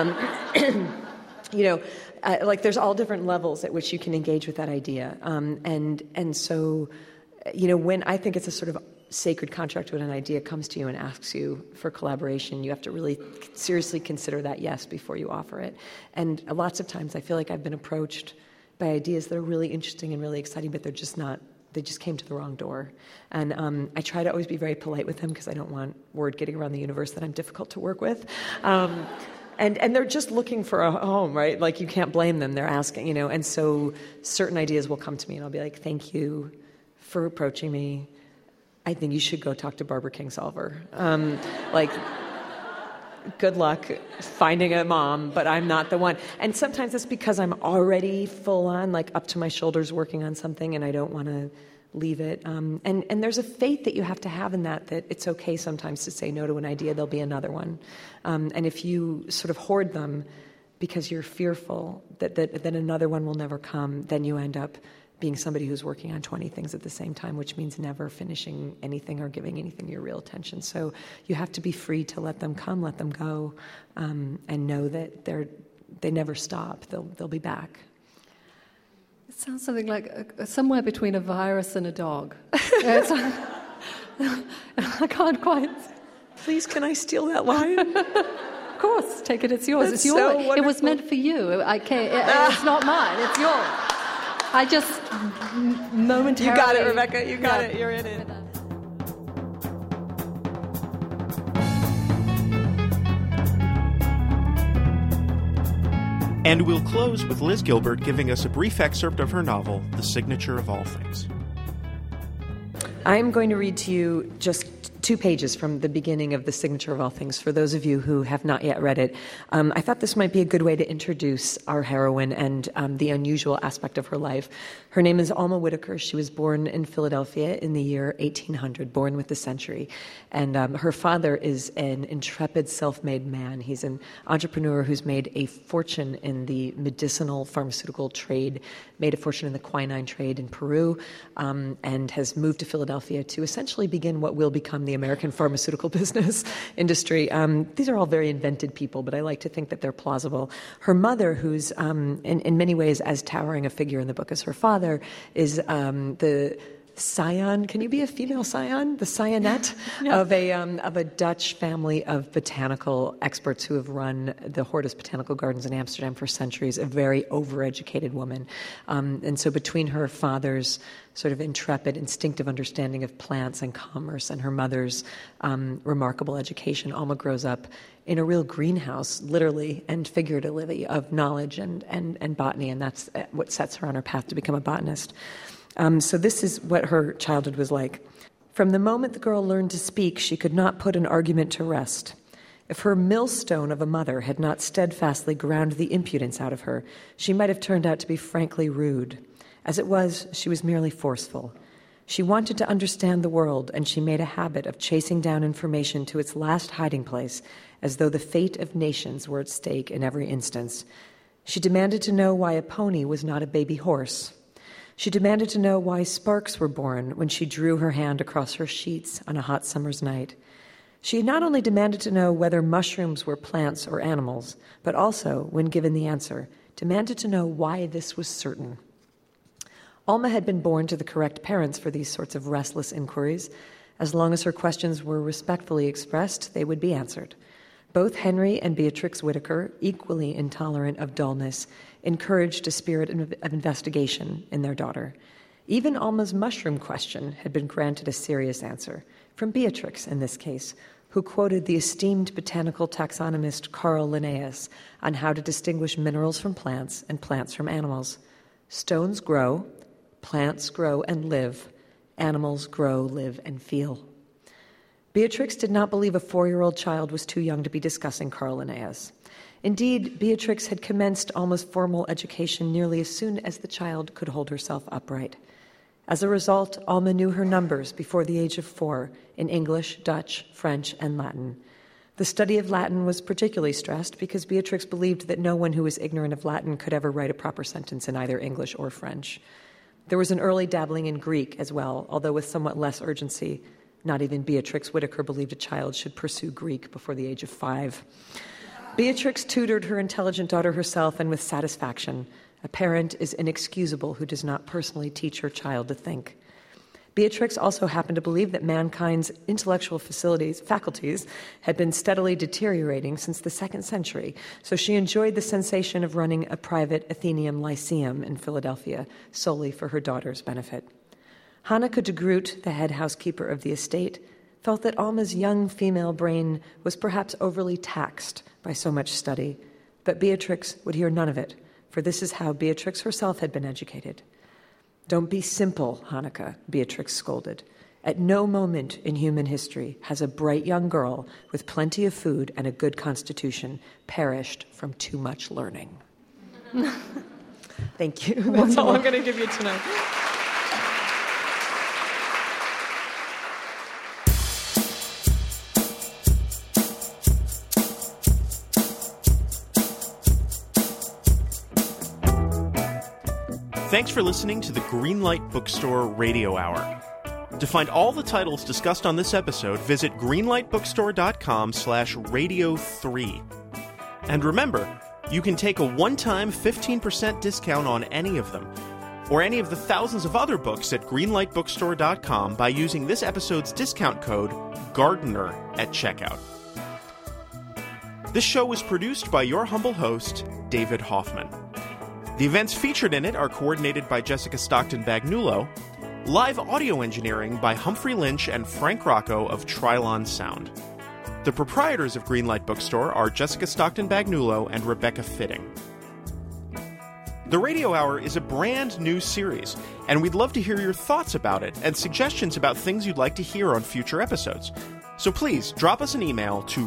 You know, like, there's all different levels at which you can engage with that idea. And so, you know, when I think it's a sort of sacred contract when an idea comes to you and asks you for collaboration, you have to really seriously consider that yes before you offer it. And lots of times I feel like I've been approached by ideas that are really interesting and really exciting, but they just came to the wrong door. And I try to always be very polite with them because I don't want word getting around the universe that I'm difficult to work with. And they're just looking for a home, right? Like, you can't blame them. They're asking, you know. And so certain ideas will come to me and I'll be like, thank you for approaching me. I think you should go talk to Barbara Kingsolver. Like, good luck finding a mom, but I'm not the one. And sometimes it's because I'm already full on, like, up to my shoulders working on something and I don't want to leave it. And there's a faith that you have to have in that it's okay sometimes to say no to an idea, there'll be another one. And if you sort of hoard them because you're fearful that another one will never come, then you end up being somebody who's working on 20 things at the same time, which means never finishing anything or giving anything your real attention. So you have to be free to let them come, let them go, and know that they never stop. They'll be back. It sounds something like somewhere between a virus and a dog. I can't quite. Please, can I steal that line? Of course, take it. It's yours. That's It's yours. so It was wonderful. meant for you. It's not mine. It's yours. I just momentarily... You got it, Rebecca. You got it. You're in it. And we'll close with Liz Gilbert giving us a brief excerpt of her novel, The Signature of All Things. I'm going to read to you just 2 pages from the beginning of The Signature of All Things. For those of you who have not yet read it, I thought this might be a good way to introduce our heroine and the unusual aspect of her life. Her name is Alma Whitaker. She was born in Philadelphia in the year 1800, born with the century. And her father is an intrepid, self-made man. He's an entrepreneur who's made a fortune in the medicinal pharmaceutical trade, made a fortune in the quinine trade in Peru, and has moved to Philadelphia to essentially begin what will become the American pharmaceutical business industry. These are all very invented people, but I like to think that they're plausible. Her mother, who's in many ways as towering a figure in the book as her father, is the scion. Can you be a female scion? The scionette of a Dutch family of botanical experts who have run the Hortus Botanical Gardens in Amsterdam for centuries. A very overeducated woman, and so between her father's sort of intrepid, instinctive understanding of plants and commerce, and her mother's remarkable education, Alma grows up in a real greenhouse, literally and figuratively, of knowledge and botany, and that's what sets her on her path to become a botanist. So this is what her childhood was like. From the moment the girl learned to speak, she could not put an argument to rest. If her millstone of a mother had not steadfastly ground the impudence out of her, she might have turned out to be frankly rude. As it was, she was merely forceful. She wanted to understand the world, and she made a habit of chasing down information to its last hiding place, as though the fate of nations were at stake in every instance. She demanded to know why a pony was not a baby horse. She demanded to know why sparks were born when she drew her hand across her sheets on a hot summer's night. She not only demanded to know whether mushrooms were plants or animals, but also, when given the answer, demanded to know why this was certain. Alma had been born to the correct parents for these sorts of restless inquiries. As long as her questions were respectfully expressed, they would be answered. Both Henry and Beatrix Whitaker, equally intolerant of dullness, encouraged a spirit of investigation in their daughter. Even Alma's mushroom question had been granted a serious answer, from Beatrix in this case, who quoted the esteemed botanical taxonomist Carl Linnaeus on how to distinguish minerals from plants and plants from animals. Stones grow, plants grow and live, animals grow, live, and feel. Beatrix did not believe a 4-year-old child was too young to be discussing Carl Linnaeus. Indeed, Beatrix had commenced almost formal education nearly as soon as the child could hold herself upright. As a result, Alma knew her numbers before the age of 4 in English, Dutch, French, and Latin. The study of Latin was particularly stressed because Beatrix believed that no one who was ignorant of Latin could ever write a proper sentence in either English or French. There was an early dabbling in Greek as well, although with somewhat less urgency. Not even Beatrix Whitaker believed a child should pursue Greek before the age of 5. Beatrix tutored her intelligent daughter herself, and with satisfaction. A parent is inexcusable who does not personally teach her child to think. Beatrix also happened to believe that mankind's intellectual faculties had been steadily deteriorating since the 2nd century, so she enjoyed the sensation of running a private Athenaeum Lyceum in Philadelphia solely for her daughter's benefit. Hanneke de Groot, the head housekeeper of the estate, felt that Alma's young female brain was perhaps overly taxed by so much study, but Beatrix would hear none of it, for this is how Beatrix herself had been educated. "Don't be simple, Hanneke," Beatrix scolded. "At no moment in human history has a bright young girl with plenty of food and a good constitution perished from too much learning." Thank you. That's all I'm going to give you tonight. Thanks for listening to the Greenlight Bookstore Radio Hour. To find all the titles discussed on this episode, visit greenlightbookstore.com/radio3. And remember, you can take a one-time 15% discount on any of them, or any of the thousands of other books at greenlightbookstore.com by using this episode's discount code GARDENER at checkout. This show was produced by your humble host, David Hoffman. The events featured in it are coordinated by Jessica Stockton-Bagnulo, live audio engineering by Humphrey Lynch and Frank Rocco of Trilon Sound. The proprietors of Greenlight Bookstore are Jessica Stockton-Bagnulo and Rebecca Fitting. The Radio Hour is a brand new series, and we'd love to hear your thoughts about it and suggestions about things you'd like to hear on future episodes. So please drop us an email to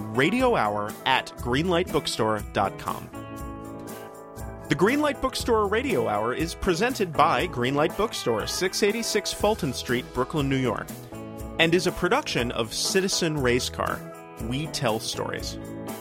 radiohour@greenlightbookstore.com. The Greenlight Bookstore Radio Hour is presented by Greenlight Bookstore, 686 Fulton Street, Brooklyn, New York, and is a production of Citizen Racecar. We tell stories.